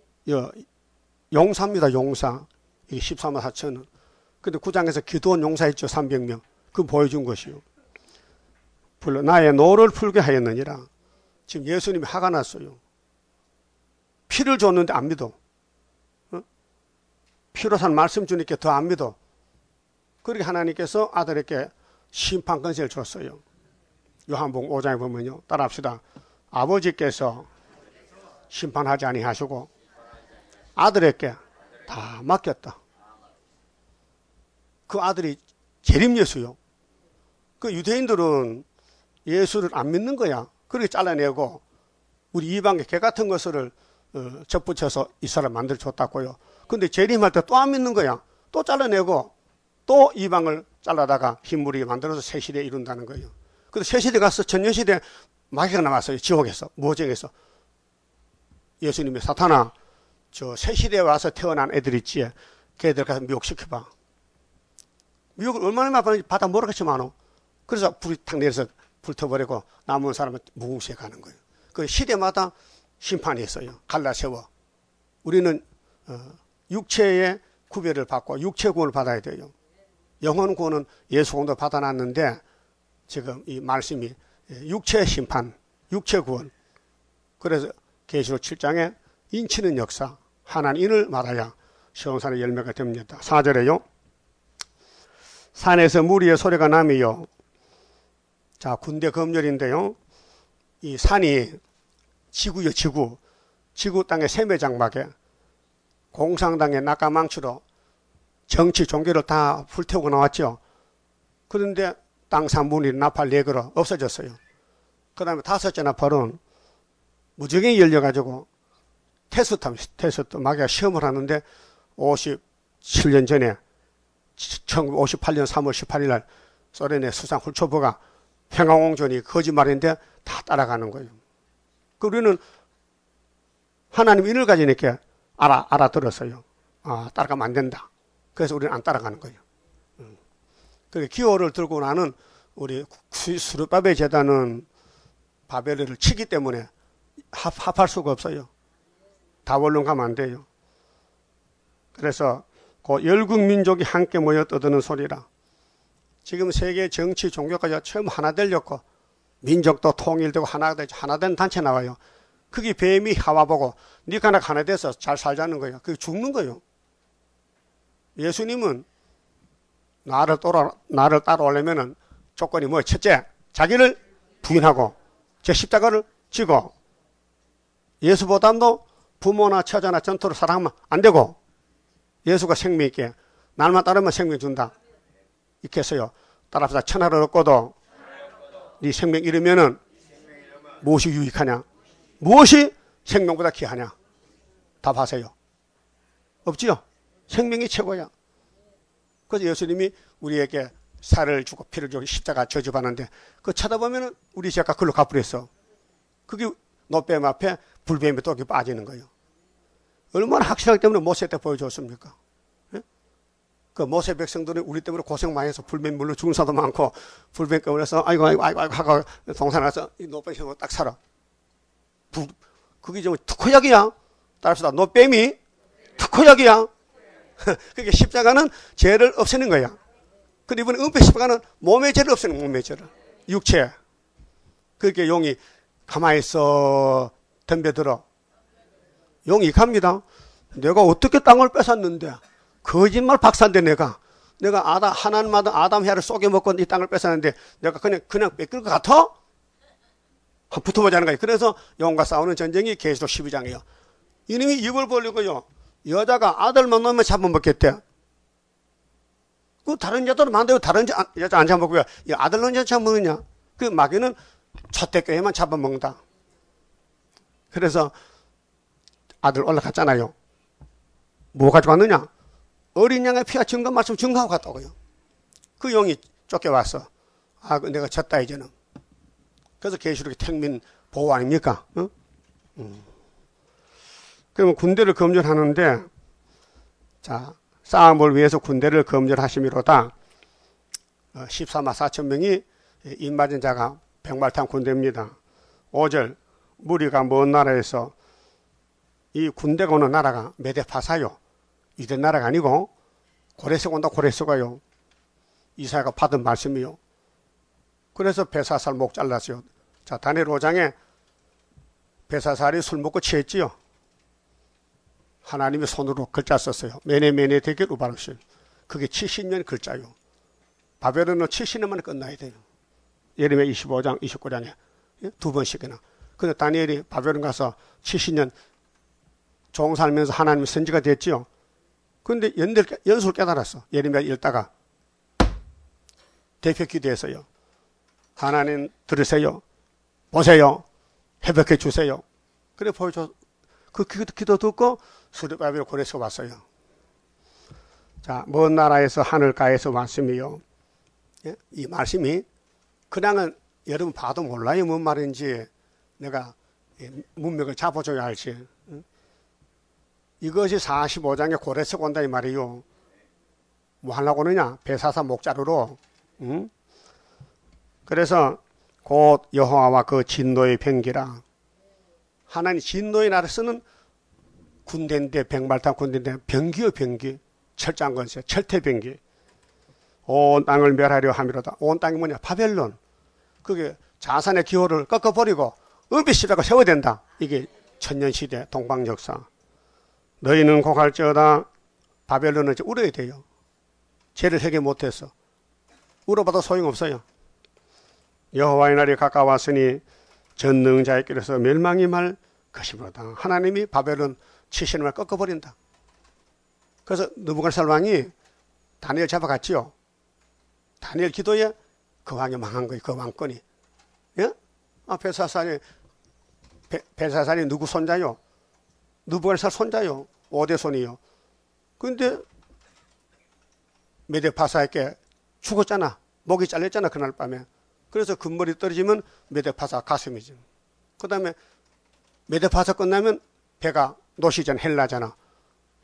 용사입니다. 용사. 이 십삼만 사천은. 근데 구 장에서 기도원 용사 있죠. 삼백 명. 그 보여준 것이요. 불러 나의 노를 풀게 하였느니라. 지금 예수님이 화가 났어요. 피를 줬는데 안 믿어. 어? 피로 산 말씀 주니까 더 안 믿어. 그렇게 하나님께서 아들에게 심판 권세를 줬어요. 요한복음 오 장에 보면요. 따라합시다. 아버지께서 심판하지 아니하시고 아들에게 다 맡겼다. 그 아들이 재림 예수요. 그 유대인들은 예수를 안 믿는 거야. 그렇게 잘라내고 우리 이방의 개 같은 것을 어, 접붙여서 이스라엘 만들어 줬다고요. 근데 재림할 때 또 안 믿는 거야. 또 잘라내고 또 이방을 잘라다가 흰물이 만들어서 새 시대에 이룬다는 거예요. 근데 새 시대 가서 천년시대 마귀가 나왔어요. 지옥에서, 무호정에서. 예수님이 사탄아, 저 새 시대에 와서 태어난 애들 있지. 걔들 가서 미혹시켜봐. 미혹을 얼마나 많이 받아 몰아가지 많어. 그래서 불이 탁 내려서 불터버리고 남은 사람은 무궁시에 가는 거예요. 그 시대마다 심판이 있어요. 갈라 세워. 우리는 어, 육체의 구별을 받고 육체 구원을 받아야 돼요. 영혼 구원은 예수 구원도 받아놨는데 지금 이 말씀이 육체 심판, 육체 구원. 그래서 계시록 칠 장에 인치는 역사, 하나님을 말하야 시온산의 열매가 됩니다. 사 절에요. 산에서 무리의 소리가 나며. 자, 군대 검열인데요. 이 산이 지구요, 지구. 지구 땅의 세매장막에 공산당의 낙가망치로 정치, 종교를 다 불태우고 나왔죠. 그런데 땅 삼 분의 일 나팔 네 개로 없어졌어요. 그 다음에 다섯째 나팔은 무적이 열려가지고 테스트, 테스트, 마귀가 시험을 하는데 오십칠 년 전에 천구백오십팔 년 삼월 십팔일 날 소련의 수상 훌초브가 평화공존이 거짓말인데 다 따라가는 거예요. 우리는 하나님 인을 가지니까 알아, 알아들었어요. 아, 따라가면 안 된다. 그래서 우리는 안 따라가는 거예요. 그 기호를 들고 나는 우리 수르바벨 제단은 바벨을 치기 때문에 합, 합할 수가 없어요. 다원론 가면 안 돼요. 그래서 그 열국 민족이 함께 모여 떠드는 소리라. 지금 세계 정치 종교가 처음 하나 되려고 민족도 통일되고 하나 되고 하나 된 단체 나와요. 그게 뱀이 하와 보고 니가 나 하나 돼서 잘 살자는 거예요. 그게 죽는 거예요. 예수님은 나를 따라 나를 따라오려면은 조건이 뭐예요? 첫째, 자기를 부인하고 제 십자가를 지고 예수보다도 부모나 처자나 전토를 사랑하면 안 되고 예수가 생명 있게 날만 따르면 생명 준다. 이렇게 해서요. 따라서 천하를 얻고도 네 생명 잃으면은 무엇이 유익하냐? 무엇이 생명보다 귀하냐? 답하세요. 없지요? 생명이 최고야. 그래서 예수님이 우리에게 살을 주고 피를 주고 십자가 저주받는데 그 쳐다보면은 우리 죄가 그걸로 갚으랬어. 그게 노뱀 앞에 불뱀이 또 빠지는 거예요. 얼마나 확실하기 때문에 모세 때 보여줬습니까? 예? 그 모세 백성들은 우리 때문에 고생 많이 해서 불뱀 물로 죽은 사도 많고 불뱀 꺼내서 아이고 아이고 아이고 아이고 하고 동산 가서 이 노뱀 형으로 딱 살아. 불, 그게 좀 특효약이야. 따라서 노뱀이 특효약이야. 그게 십자가는 죄를 없애는 거야. 근데 이번에 은폐 십자가는 몸의 죄를 없애는 몸의 죄를. 육체. 그렇게 용이 가만히 있어 덤벼들어. 용이 갑니다. 내가 어떻게 땅을 뺏었는데 거짓말 박사인데 내가 내가 아담 하나님마다 아담 해를 쏘게 먹고 이 땅을 뺏었는데 내가 그냥 그냥 뺏길 것 같아? 한번 붙어보자는 거예요. 그래서 용과 싸우는 전쟁이 계시록 십이 장이에요. 이놈이 입을 벌리고요. 여자가 아들만 놓으면 잡아먹겠대. 그 다른 여자들은 만들고 다른 여자 안 잡아먹고요. 이 아들 놓은 여자 잡아먹느냐? 그 마귀는 첫대교회만 잡아먹는다. 그래서 아들 올라갔잖아요. 뭐 가져왔느냐? 어린 양의 피와 증거 말씀 증거하고 갔다고요. 그 용이 쫓겨왔어. 아, 내가 졌다 이제는. 그래서 계시록이 택민 보호 아닙니까? 어? 음. 그러면 군대를 검열하는데, 자, 싸움을 위해서 군대를 검열하심이로다. 어, 십사만 사천 명이 입맞은 자가 백말탄 군대입니다. 오 절, 무리가 먼 나라에서 이 군대가 오는 나라가 메데파사요. 유대 나라가 아니고 고레스가 온다 고레스가요. 이사야가 받은 말씀이요. 그래서 베사살 목 잘랐어요. 자, 다니엘 오 장에 베사살이 술 먹고 취했지요. 하나님의 손으로 글자 썼어요. 메네메네 데겔 우바르실. 그게 칠십 년 글자요. 바벨론은 칠십 년 만에 끝나야 돼요. 예레미야 이십오 장, 이십구 장에 두 번씩이나. 근데 다니엘이 바벨론 가서 칠십 년 종 살면서 하나님의 선지가 됐지요. 근데 연들, 연수를 깨달았어. 예레미야 읽다가 대표 기도했어요. 하나님 들으세요. 보세요. 회복해 주세요. 그래 보여줘. 그 기도 듣고 수르바벨 고레스가 왔어요. 자, 먼 나라에서 하늘가에서 왔으며, 예? 이 말씀이 그냥은 여러분 봐도 몰라요. 뭔 말인지. 내가 문맥을 잡아줘야 할지. 이것이 사십오 장에 고레스가 온다 이 말이요. 뭐 하려고 하느냐? 베사사 목자루로. 응? 그래서 곧 여호와와 그 진노의 병기라. 하나님 진노의 나라 쓰는 군대인데 백말탄 군대인데 병기요 병기. 철저한 건세 철퇴병기. 온 땅을 멸하려 함이로다. 온 땅이 뭐냐? 바벨론. 그게 자산의 기호를 꺾어버리고 은비시대가 세워야 된다. 이게 천년시대 동방역사. 너희는 고갈지어다. 바벨론은 이제 울어야 돼요. 죄를 해결 못해서. 울어봐도 소용없어요. 여호와의 날이 가까웠으니 전능자의 길에서 멸망이 말 것이로다. 하나님이 바벨론 칠십 년을 꺾어버린다. 그래서 느부갓네살 왕이 다니엘 잡아갔지요. 다니엘 기도에 그 왕이 망한 거예요. 그 왕권이. 예? 아, 벨사살이 벨사살이 누구 손자요? 느부갓네살 손자요. 오대 손이요. 근데 메데파사에게 죽었잖아. 목이 잘렸잖아. 그날 밤에. 그래서 금머리 떨어지면 메데파사 가슴이죠. 그 다음에 메데파사 끝나면 배가 노시전 헬라잖아.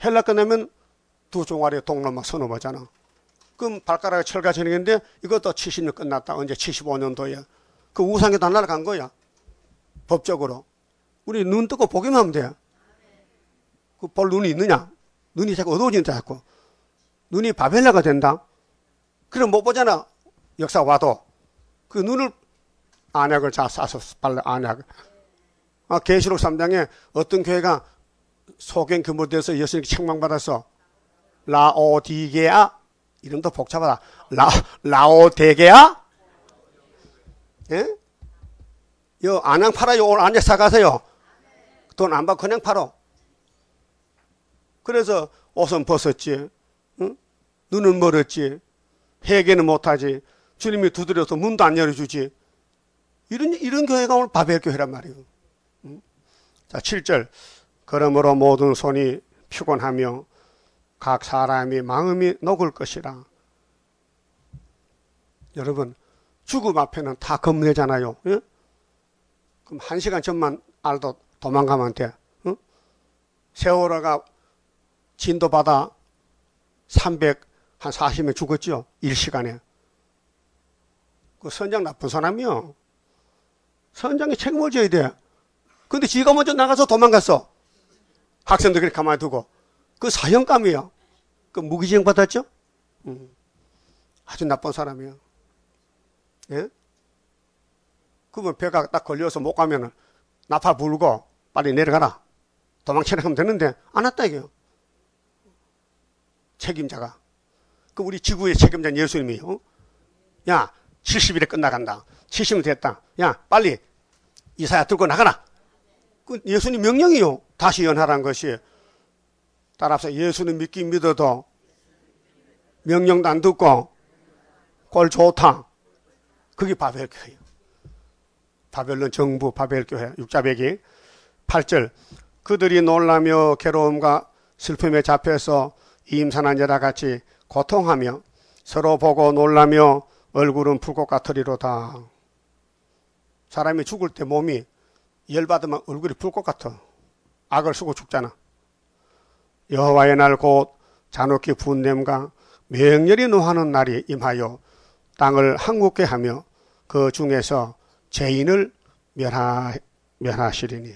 헬라 끝나면 두 종아리에 동로막 서너버잖아. 그럼 발가락에 철가 전이겠는데 이것도 칠십 년 끝났다. 언제 칠십오 년도에. 그 우상이 다 날아간 거야. 법적으로. 우리 눈 뜨고 보기만 하면 돼. 그 볼 눈이 있느냐? 눈이 자꾸 어두워진다 자꾸. 눈이 바벨라가 된다. 그럼 못 보잖아. 역사 와도. 그 눈을 안약을 자 싸서 발라 안약을. 아, 계시록 삼 장에 어떤 교회가 소경 규모돼서 예수님께 책망받아서 라오디게아 이름도 복잡하다. 라 라오데게아? 예? 요 안양 팔아요. 오늘 안양 사가세요. 돈 안 받고 그냥 팔어. 그래서 옷은 벗었지. 응? 눈은 멀었지. 회개는 못하지. 주님이 두드려서 문도 안 열어주지. 이런 이런 교회가 오늘 바벨 교회란 말이에요. 응? 자, 칠 절. 그러므로 모든 손이 피곤하며 각 사람이 마음이 녹을 것이라. 여러분, 죽음 앞에는 다 겁내잖아요. 예? 그럼 한 시간 전만 알도 도망가면 돼. 응? 세월호가 진도바다 삼백사십 명 죽었죠? 일 시간에. 그 선장 나쁜 사람이요. 선장이 책임을 져야 돼. 근데 지가 먼저 나가서 도망갔어. 학생들 그렇게 가만히 두고. 그 사형감이에요. 그 무기징역 받았죠? 음. 아주 나쁜 사람이에요. 예? 그러면 배가 딱 걸려서 못 가면은 나팔 불고 빨리 내려가라. 도망치라 하면 되는데 안 왔다 이게요. 책임자가. 그 우리 지구의 책임자는 예수님이요. 야, 칠십 일에 끝나간다. 칠십 일 됐다. 야, 빨리 이사야 들고 나가라. 그 예수님 명령이요. 다시 연하라는 것이. 따라서 예수는 믿긴 믿어도 명령도 안 듣고 꼴 좋다. 그게 바벨교회예요. 바벨론 정부 바벨교회 육자배기. 팔 절. 그들이 놀라며 괴로움과 슬픔에 잡혀서 임산한 자라 같이 고통하며 서로 보고 놀라며 얼굴은 불꽃 같으리로다. 사람이 죽을 때 몸이 열받으면 얼굴이 불꽃 같아. 악을 쓰고 죽잖아. 여호와의 날 곧 잔혹히 부은 냄과 맹렬히 노하는 날이 임하여 땅을 한국게 하며 그 중에서 죄인을 멸하, 멸하시리니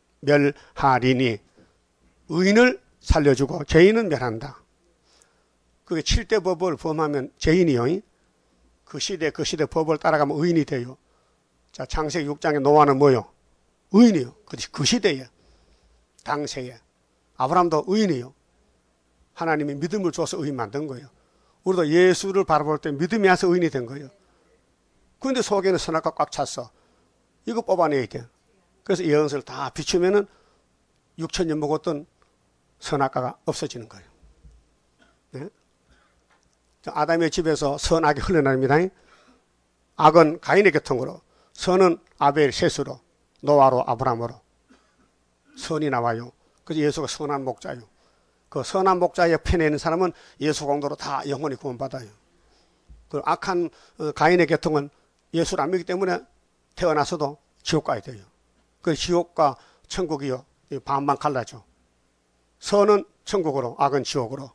멸하리니 의인을 살려주고 죄인은 멸한다. 그게 칠 대 법을 범하면 죄인이요. 그 시대 그 시대 법을 따라가면 의인이 돼요. 자, 창세기 육 장의 노아는 뭐요? 의인이요. 그 시대에 당세에 아브라함도 의인이요. 하나님이 믿음을 줘서 의인 만든 거예요. 우리도 예수를 바라볼 때 믿음이 와서 의인이 된 거예요. 그런데 속에는 선악과 꽉 찼어. 이거 뽑아내야 돼. 그래서 예언서를 다 비추면은 육천 년 먹었던 선악과가 없어지는 거예요. 네? 아담의 집에서 선악이 흘러납니다. 악은 가인의 계통으로, 선은 아벨 셋으로, 노아로 아브라함으로 선이 나와요. 그래서 예수가 선한 목자예요. 그 선한 목자의 편에 있는 사람은 예수 공도로 다 영원히 구원받아요. 그 악한 가인의 계통은 예수를 안 믿기 때문에 태어나서도 지옥 가야 돼요. 그 지옥과 천국이요 반반 갈라져. 선은 천국으로, 악은 지옥으로.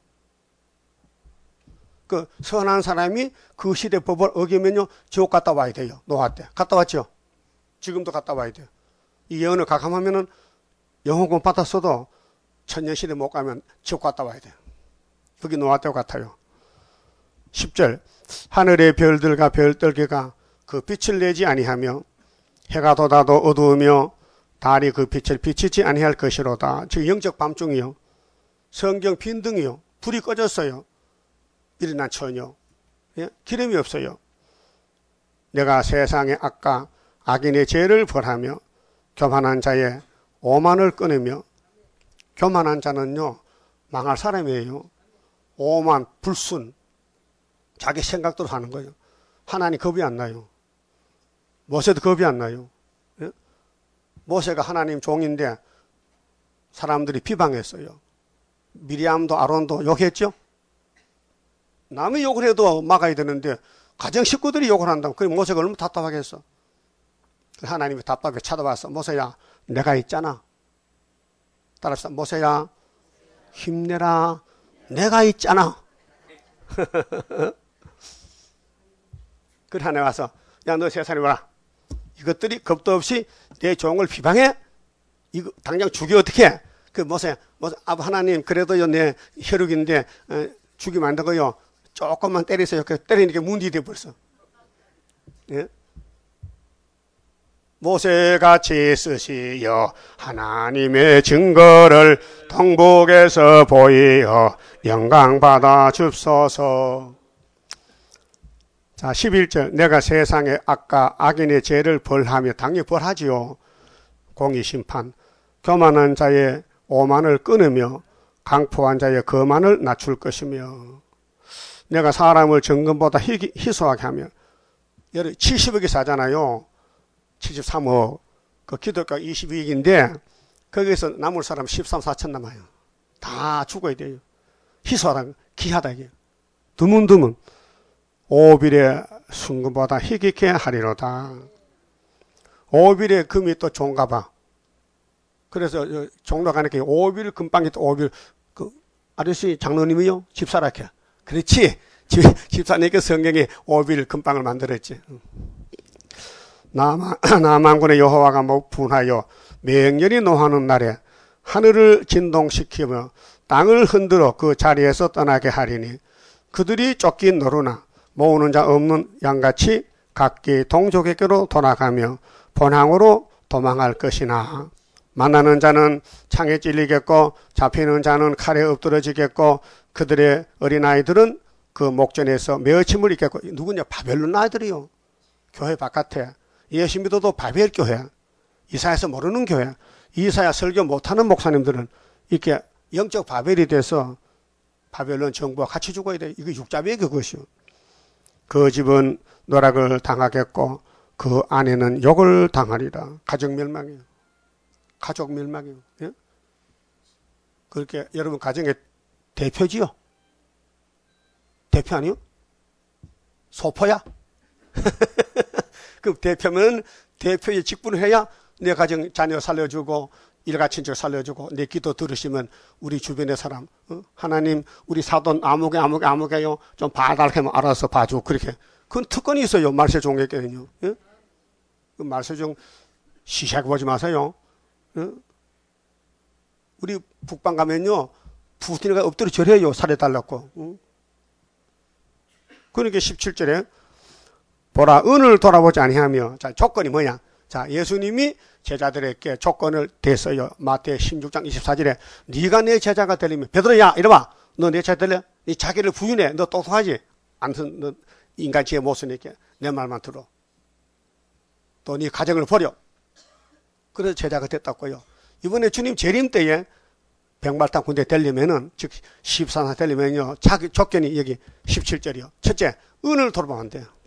그 선한 사람이 그 시대 법을 어기면요 지옥 갔다 와야 돼요. 노아 때 갔다 왔죠. 지금도 갔다 와야 돼요. 이 예언을 가감하면은 영혼권 받았어도 천년시대 못 가면 지옥 갔다 와야 돼요. 그게 노아 때와 같아요. 십 절. 하늘의 별들과 별들개가 그 빛을 내지 아니하며 해가 돋아도 어두우며 달이 그 빛을 비치지 아니할 것이로다. 즉 영적 밤중이요. 성경 빈등이요. 불이 꺼졌어요. 일어난 처녀. 예? 기름이 없어요. 내가 세상의 악과 악인의 죄를 벌하며 교만한 자의 오만을 끊으며. 교만한 자는요 망할 사람이에요. 오만, 불순, 자기 생각대로 하는 거예요. 하나님 겁이 안 나요. 모세도 겁이 안 나요. 예? 모세가 하나님 종인데 사람들이 비방했어요. 미리암도 아론도 욕했죠. 남이 욕을 해도 막아야 되는데 가정 식구들이 욕을 한다고. 그럼 모세가 얼마나 답답하겠어. 하나님이 답답해 찾아와서 모세야 내가 있잖아. 따라서 모세야 힘내라. 내가 있잖아. 그래 하나 와서 야 너 세상에 와라. 이것들이 겁도 없이 내 종을 비방해? 이거 당장 죽여 어떻게 해? 그 뭐세요? 뭐 아부 하나님 그래도요 내 혈육인데 어, 죽이면 안 되고요. 조금만 때리세요. 그 때리니까 문디 돼 버렸어. 예? 모세같이 쓰시어 하나님의 증거를 동북에서 보이어 영광받아 줍소서. 자, 십일 절 내가 세상에 악과 악인의 죄를 벌하며 당연히 벌하지요. 공의심판 교만한 자의 오만을 끊으며 강포한 자의 거만을 낮출 것이며 내가 사람을 정금보다 희, 희소하게 하며 여러 칠십억이 사잖아요. 칠십삼억 그 기독교 이십이억인데 거기에서 남을 사람 십삼, 사천 남아요. 다 죽어야 돼요. 희소하다 귀하다 이게 드문드문 오빌의 순금보다 희귀케 하리로다. 오빌의 금이 또 좋은가 봐. 그래서 종로 가니까 오빌 금방이 또 오빌 그 아저씨 장로님이요 집사라케. 그렇지. 집, 집사님께 성경에 오빌 금방을 만들었지. 남한, 남한군의 여호와가 분하여 맹렬히 노하는 날에 하늘을 진동시키며 땅을 흔들어 그 자리에서 떠나게 하리니 그들이 쫓긴 노루나 모으는 자 없는 양같이 각기 동족에게로 돌아가며 본향으로 도망할 것이나 만나는 자는 창에 찔리겠고 잡히는 자는 칼에 엎드러지겠고 그들의 어린아이들은 그 목전에서 매어침을 입겠고 누구냐? 바벨론 아이들이요. 교회 바깥에 예수 믿어도 바벨 교회 이사야서 모르는 교회 이사야 설교 못하는 목사님들은 이렇게 영적 바벨이 돼서 바벨론 정부와 같이 죽어야 돼. 이거 육자배의 그것이요. 그 집은 노락을 당하겠고 그 아내는 욕을 당하리라. 가족 멸망이에요. 가족 멸망이에요. 예? 그렇게 여러분 가정의 대표지요. 대표 아니요? 소포야? 그 대표면 대표의 직분을 해야 내 가정 자녀 살려주고 일가 친척 살려주고 내 기도 들으시면 우리 주변의 사람 어? 하나님 우리 사돈 아무개 아무개 아무개요 좀 봐달라고 하면 알아서 봐주고 그렇게 그건 특권이 있어요. 말세종에게는요. 예? 그 말세종 시시하게 보지 마세요. 예? 우리 북방 가면요 푸틴이가 엎드려 절해요. 살해달라고. 응? 그러니까 십칠 절에 보라 은을 돌아보지 아니하며 자 조건이 뭐냐. 자 예수님이 제자들에게 조건을 댔어요. 마태 십육 장 이십사 절에 네가 내 제자가 되려면 베드로야 이래봐. 너 내 제자 되려? 네 자기를 부인해. 너 똑똑하지? 아무튼 너 인간지혜 못 쓰니까 내 말만 들어. 또 네 가정을 버려. 그래서 제자가 됐다고요. 이번에 주님 재림 때에 백마탄 군대 되려면은 즉 십사 사 되려면요. 자기 조건이 여기 십칠 절이요. 첫째 은을 돌아보면 안 돼요.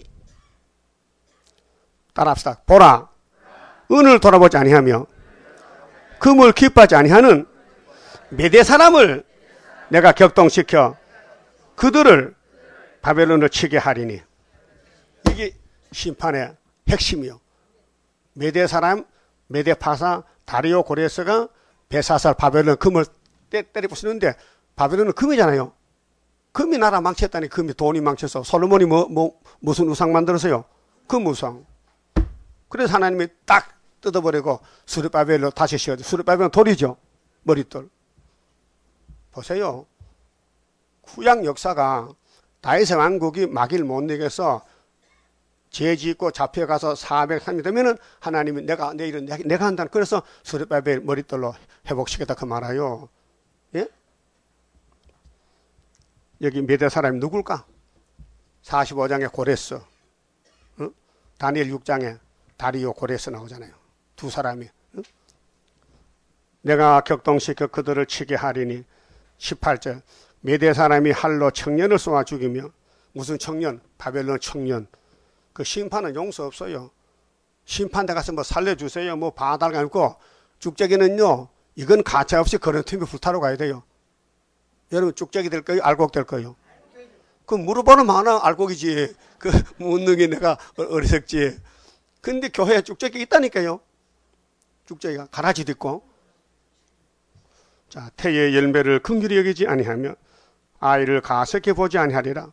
따라합시다. 보라 은을 돌아보지 아니하며 금을 기뻐하지 아니하는 메대 사람을 내가 격동시켜 그들을 바벨론을 치게 하리니. 이게 심판의 핵심이요. 메대 사람 메대 파사 다리오 고레스가 베사살 바벨론 금을 때, 때려 부수는데 바벨론은 금이잖아요. 금이 나라 망쳤다니. 금이 돈이 망쳐서 솔로몬이 뭐, 뭐 무슨 우상 만들었어요? 금 우상. 그래서 하나님이 딱 뜯어버리고 수르바벨로 다시 씌워줘. 수르바벨은 돌이죠. 머릿돌. 보세요. 구약 역사가 다윗의 왕국이 막일 못 내겨서 죄 짓고 잡혀가서 사백삼 일 되면은 하나님이 내가 내일은 내가 한다. 그래서 수르바벨 머릿돌로 회복시켰다 그 말아요. 예? 여기 메대 사람이 누굴까? 사십오 장에 고레스, 어? 다니엘 육 장에 다리오 고레스 나오잖아요. 두 사람이. 응? 내가 격동시켜 그들을 치게 하리니. 십팔 절 메대 사람이 할로 청년을 쏘아 죽이며. 무슨 청년? 바벨론 청년. 그 심판은 용서 없어요. 심판대 가서 뭐 살려주세요 뭐 봐달라 않고 쭉저기는요 이건 가차없이 그런 틈이 불타러 가야 돼요. 여러분 쭉저기 될 거예요? 알곡 될 거예요? 그 물어보는 많아. 알곡이지. 그 묻는 게 내가 어리석지. 근데 교회에 쭉저기 있다니까요. 쭉저기가 가라지도 있고. 자, 태의 열매를 긍휼히 여기지 아니하며 아이를 가색해 보지 아니하리라.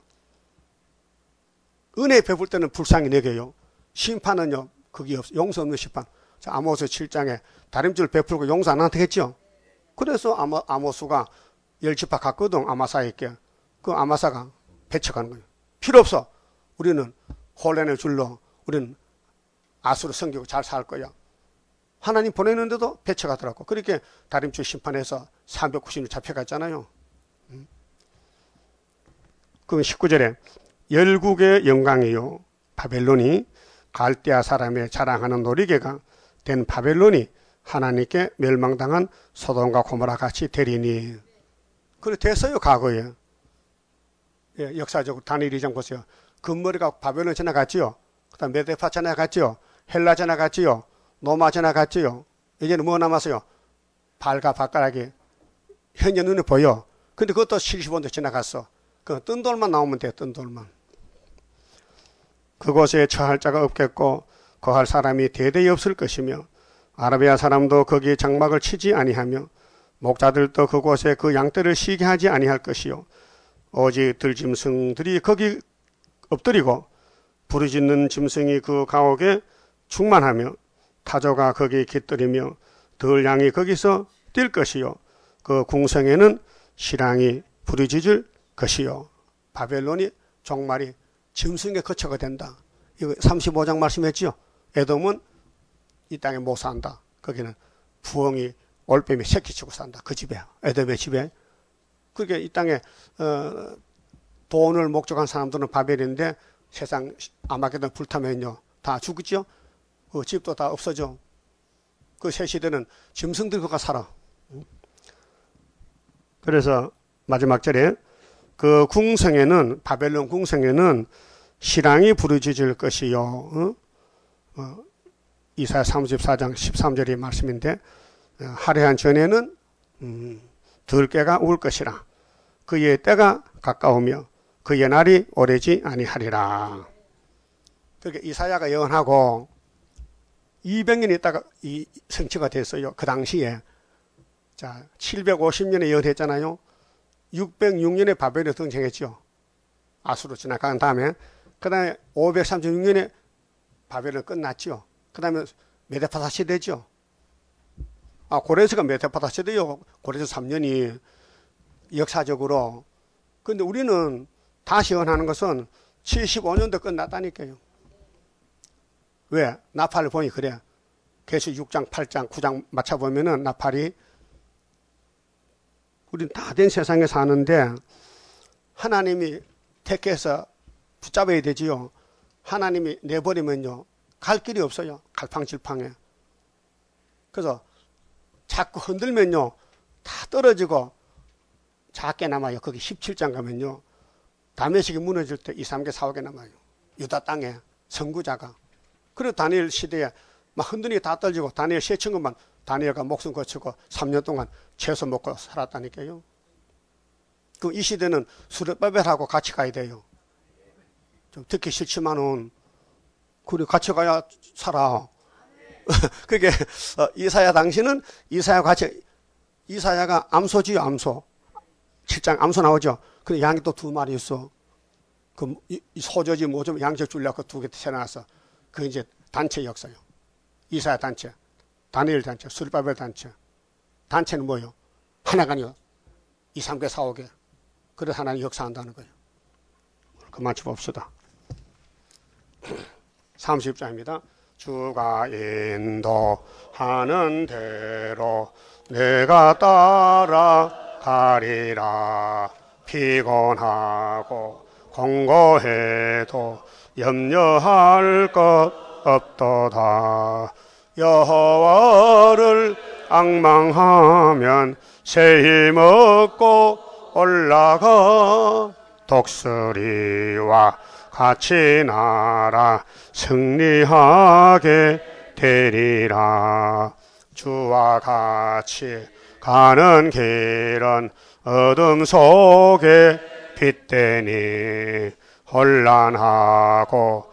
은혜 베풀 때는 불쌍히 내게요. 심판은요, 그게 없어. 용서 없는 심판. 자, 아모스 칠 장에 다림줄 베풀고 용서 안 한다고 했죠. 그래서 아모, 아모스가 열 지파 갔거든, 아마사에게. 그 아마사가 배척하는 거예요. 필요 없어. 우리는 혼란의 줄로 우리는 아수르 섬기고 잘 살 거야. 하나님 보내는데도 배척하더라고. 그렇게 다림줄 심판에서 삼백구십 년 잡혀갔잖아요. 그럼 십구 절에 열국의 영광이요 바벨론이 갈대아 사람의 자랑하는 놀이개가 된 바벨론이 하나님께 멸망당한 소돔과 고모라 같이 되리니. 그래 됐어요. 과거에. 예, 역사적으로 다니엘 이 장 보세요. 금머리가 바벨론 지나갔지요. 그 다음 메데파 지나갔지요. 헬라 지나갔지요. 로마 지나갔지요. 이제는 뭐 남았어요? 발과 발가락이 현재 눈에 보여. 근데 그것도 칠십오 년 지나갔어. 그 뜬 돌만 나오면 돼. 뜬 돌만. 그곳에 처할 자가 없겠고 거할 사람이 대대히 없을 것이며 아라비아 사람도 거기에 장막을 치지 아니하며 목자들도 그곳에 그 양떼를 쉬게 하지 아니할 것이요 오직 들짐승들이 거기 엎드리고 부르짖는 짐승이 그 가옥에 충만하며 타조가 거기 깃들이며 들양이 거기서 뛸 것이요 그 궁성에는 실랑이 부르짖을 것이요. 바벨론이 종말이 짐승의 거처가 된다. 이거 삼십오 장 말씀했죠. 에돔은 이 땅에 못 산다. 거기는 부엉이 올빼미 새끼치고 산다. 그 집에, 에돔의 집에. 그게 이 땅에 어, 돈을 목적한 사람들은 바벨인데 세상 아마게돈 불타면요 다 죽겠죠. 그 집도 다 없어져. 그 새 시대는 짐승들이 거가 살아. 그래서 마지막 절에 그 궁성에는 바벨론 궁성에는 실랑이 부르짖을 것이요. 어? 어, 이사야 삼십사 장 십삼 절의 말씀인데 화려한 전에는 음, 들깨가 울 것이라. 그의 때가 가까우며 그의 날이 오래지 아니하리라. 그러니까 이사야가 예언하고 이백 년 있다가 이 성취가 됐어요. 그 당시에. 자, 칠백오십 년에 예언했잖아요. 육백육 년에 바벨론에 등장했죠. 아수르 지나간 다음에. 그 다음에 오백삼십육 년에 바벨론 끝났죠. 그 다음에 메데파사 시대죠. 아, 고레스가 메데파사 시대요. 고레스 삼 년이 역사적으로. 근데 우리는 다시 예언하는 것은 칠십오 년도 끝났다니까요. 왜? 나팔을 보니 그래. 계시 육 장, 팔 장, 구 장 맞춰보면은 나팔이 우린 다 된 세상에 사는데 하나님이 택해서 붙잡아야 되지요. 하나님이 내버리면요. 갈 길이 없어요. 갈팡질팡해. 그래서 자꾸 흔들면요. 다 떨어지고 작게 남아요. 거기 십칠 장 가면요. 다메섹이 무너질 때 이, 삼 개, 사 개 남아요. 유다 땅에 선구자가. 그리고 다니엘 시대에 막 흔들이 다 떨어지고 다니엘 세 친구만 다니엘가 목숨 거치고 삼 년 동안 채소 먹고 살았다니까요. 그 이 시대는 스룹바벨하고 같이 가야 돼요. 좀 듣기 싫지만은 그래 같이 가야 살아. 그게 어, 이사야 당시는 이사야 같이 이사야가 암소지요. 암소. 칠 장 암소 나오죠. 근데 양이 또 두 마리 있어. 그 소저지 뭐 좀 양식 주려고 두 개 태어났어. 그 이제 단체 역사요. 이사야 단체, 다니엘 단체, 스룹바벨 단체. 단체는 뭐요? 하나가 아니요. 이, 삼 개, 사, 오 개. 그래 하나님 역사한다는 거예요. 그만 봅시다. 삼십 장입니다. 주가 인도하는 대로 내가 따라가리라. 피곤하고 공고해도 염려할 것 없도다. 여호와를 앙망하면 새 힘 얻고 올라가. 독수리와 같이 날아 승리하게 되리라. 주와 같이 가는 길은 어둠 속에 빛되니 혼란하고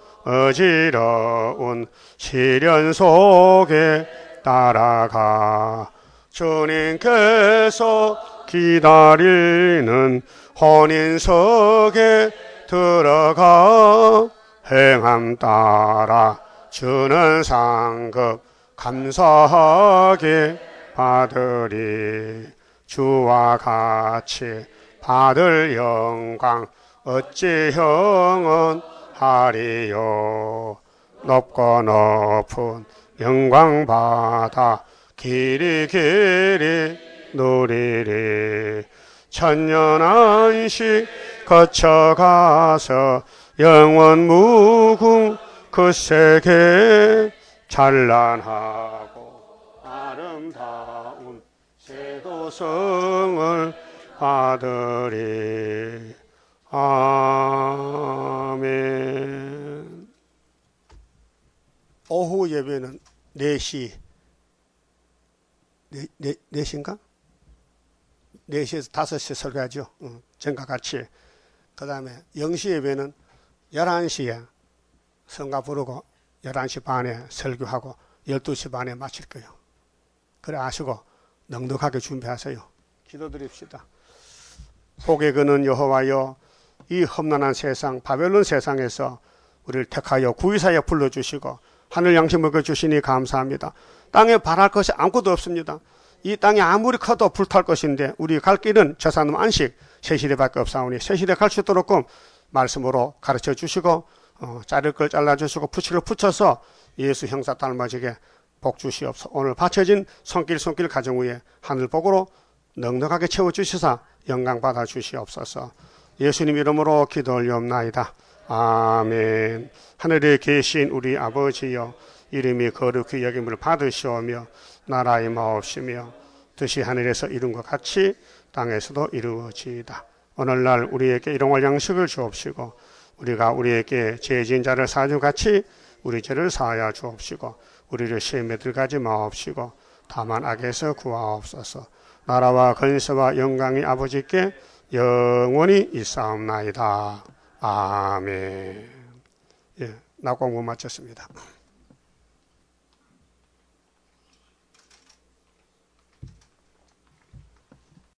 어지러운 시련 속에 따라가. 주님께서 기다리는 혼인석에 들어가 행함 따라 주는 상급 감사하게 받으리. 주와 같이 받을 영광 어찌 형은 하리요. 높고 높은 영광 받아 길이 길이 누리리. 천년 안식 거쳐가서 영원 무궁 그 세계 찬란하고 아름다운 세도성을 받으리. 아멘. 오후 예배는 네 시, 네, 네, 네 시인가? 네 시에서 다섯 시 설교하죠. 어, 전과 같이. 그 다음에 영 시 예배는 열한 시에 성가 부르고 열한 시 반에 설교하고 열두 시 반에 마칠 거예요. 그래 아시고 넉넉하게 준비하세요. 기도드립시다. 복의 근원 여호와여, 이 험난한 세상 바벨론 세상에서 우리를 택하여 구의사에 불러주시고 하늘 양식 먹여주시니 감사합니다. 땅에 바랄 것이 아무것도 없습니다. 이 땅이 아무리 커도 불탈 것인데 우리 갈 길은 저산음 안식 새시대밖에 없사오니 새시대 갈 수 있도록 말씀으로 가르쳐 주시고 어, 자를 걸 잘라주시고 푸치를 붙여서 예수 형사 닮아지게 복 주시옵소서. 오늘 바쳐진 손길 손길 가정 위에 하늘복으로 넉넉하게 채워주시사 영광 받아 주시옵소서. 예수님 이름으로 기도 올리옵나이다. 아멘. 하늘에 계신 우리 아버지여, 이름이 거룩히 여김을 받으시오며 나라의 마옵시며 뜻이 하늘에서 이룬 것 같이 땅에서도 이루어지이다. 오늘날 우리에게 일용할 양식을 주옵시고 우리가 우리에게 죄 지은 자를 사주 같이 우리 죄를 사하여 주옵시고 우리를 시험에 들어가지 마옵시고 다만 악에서 구하옵소서. 나라와 권세와 영광이 아버지께 영원히 있사옵나이다. 아멘. 예, 낙공부 마쳤습니다.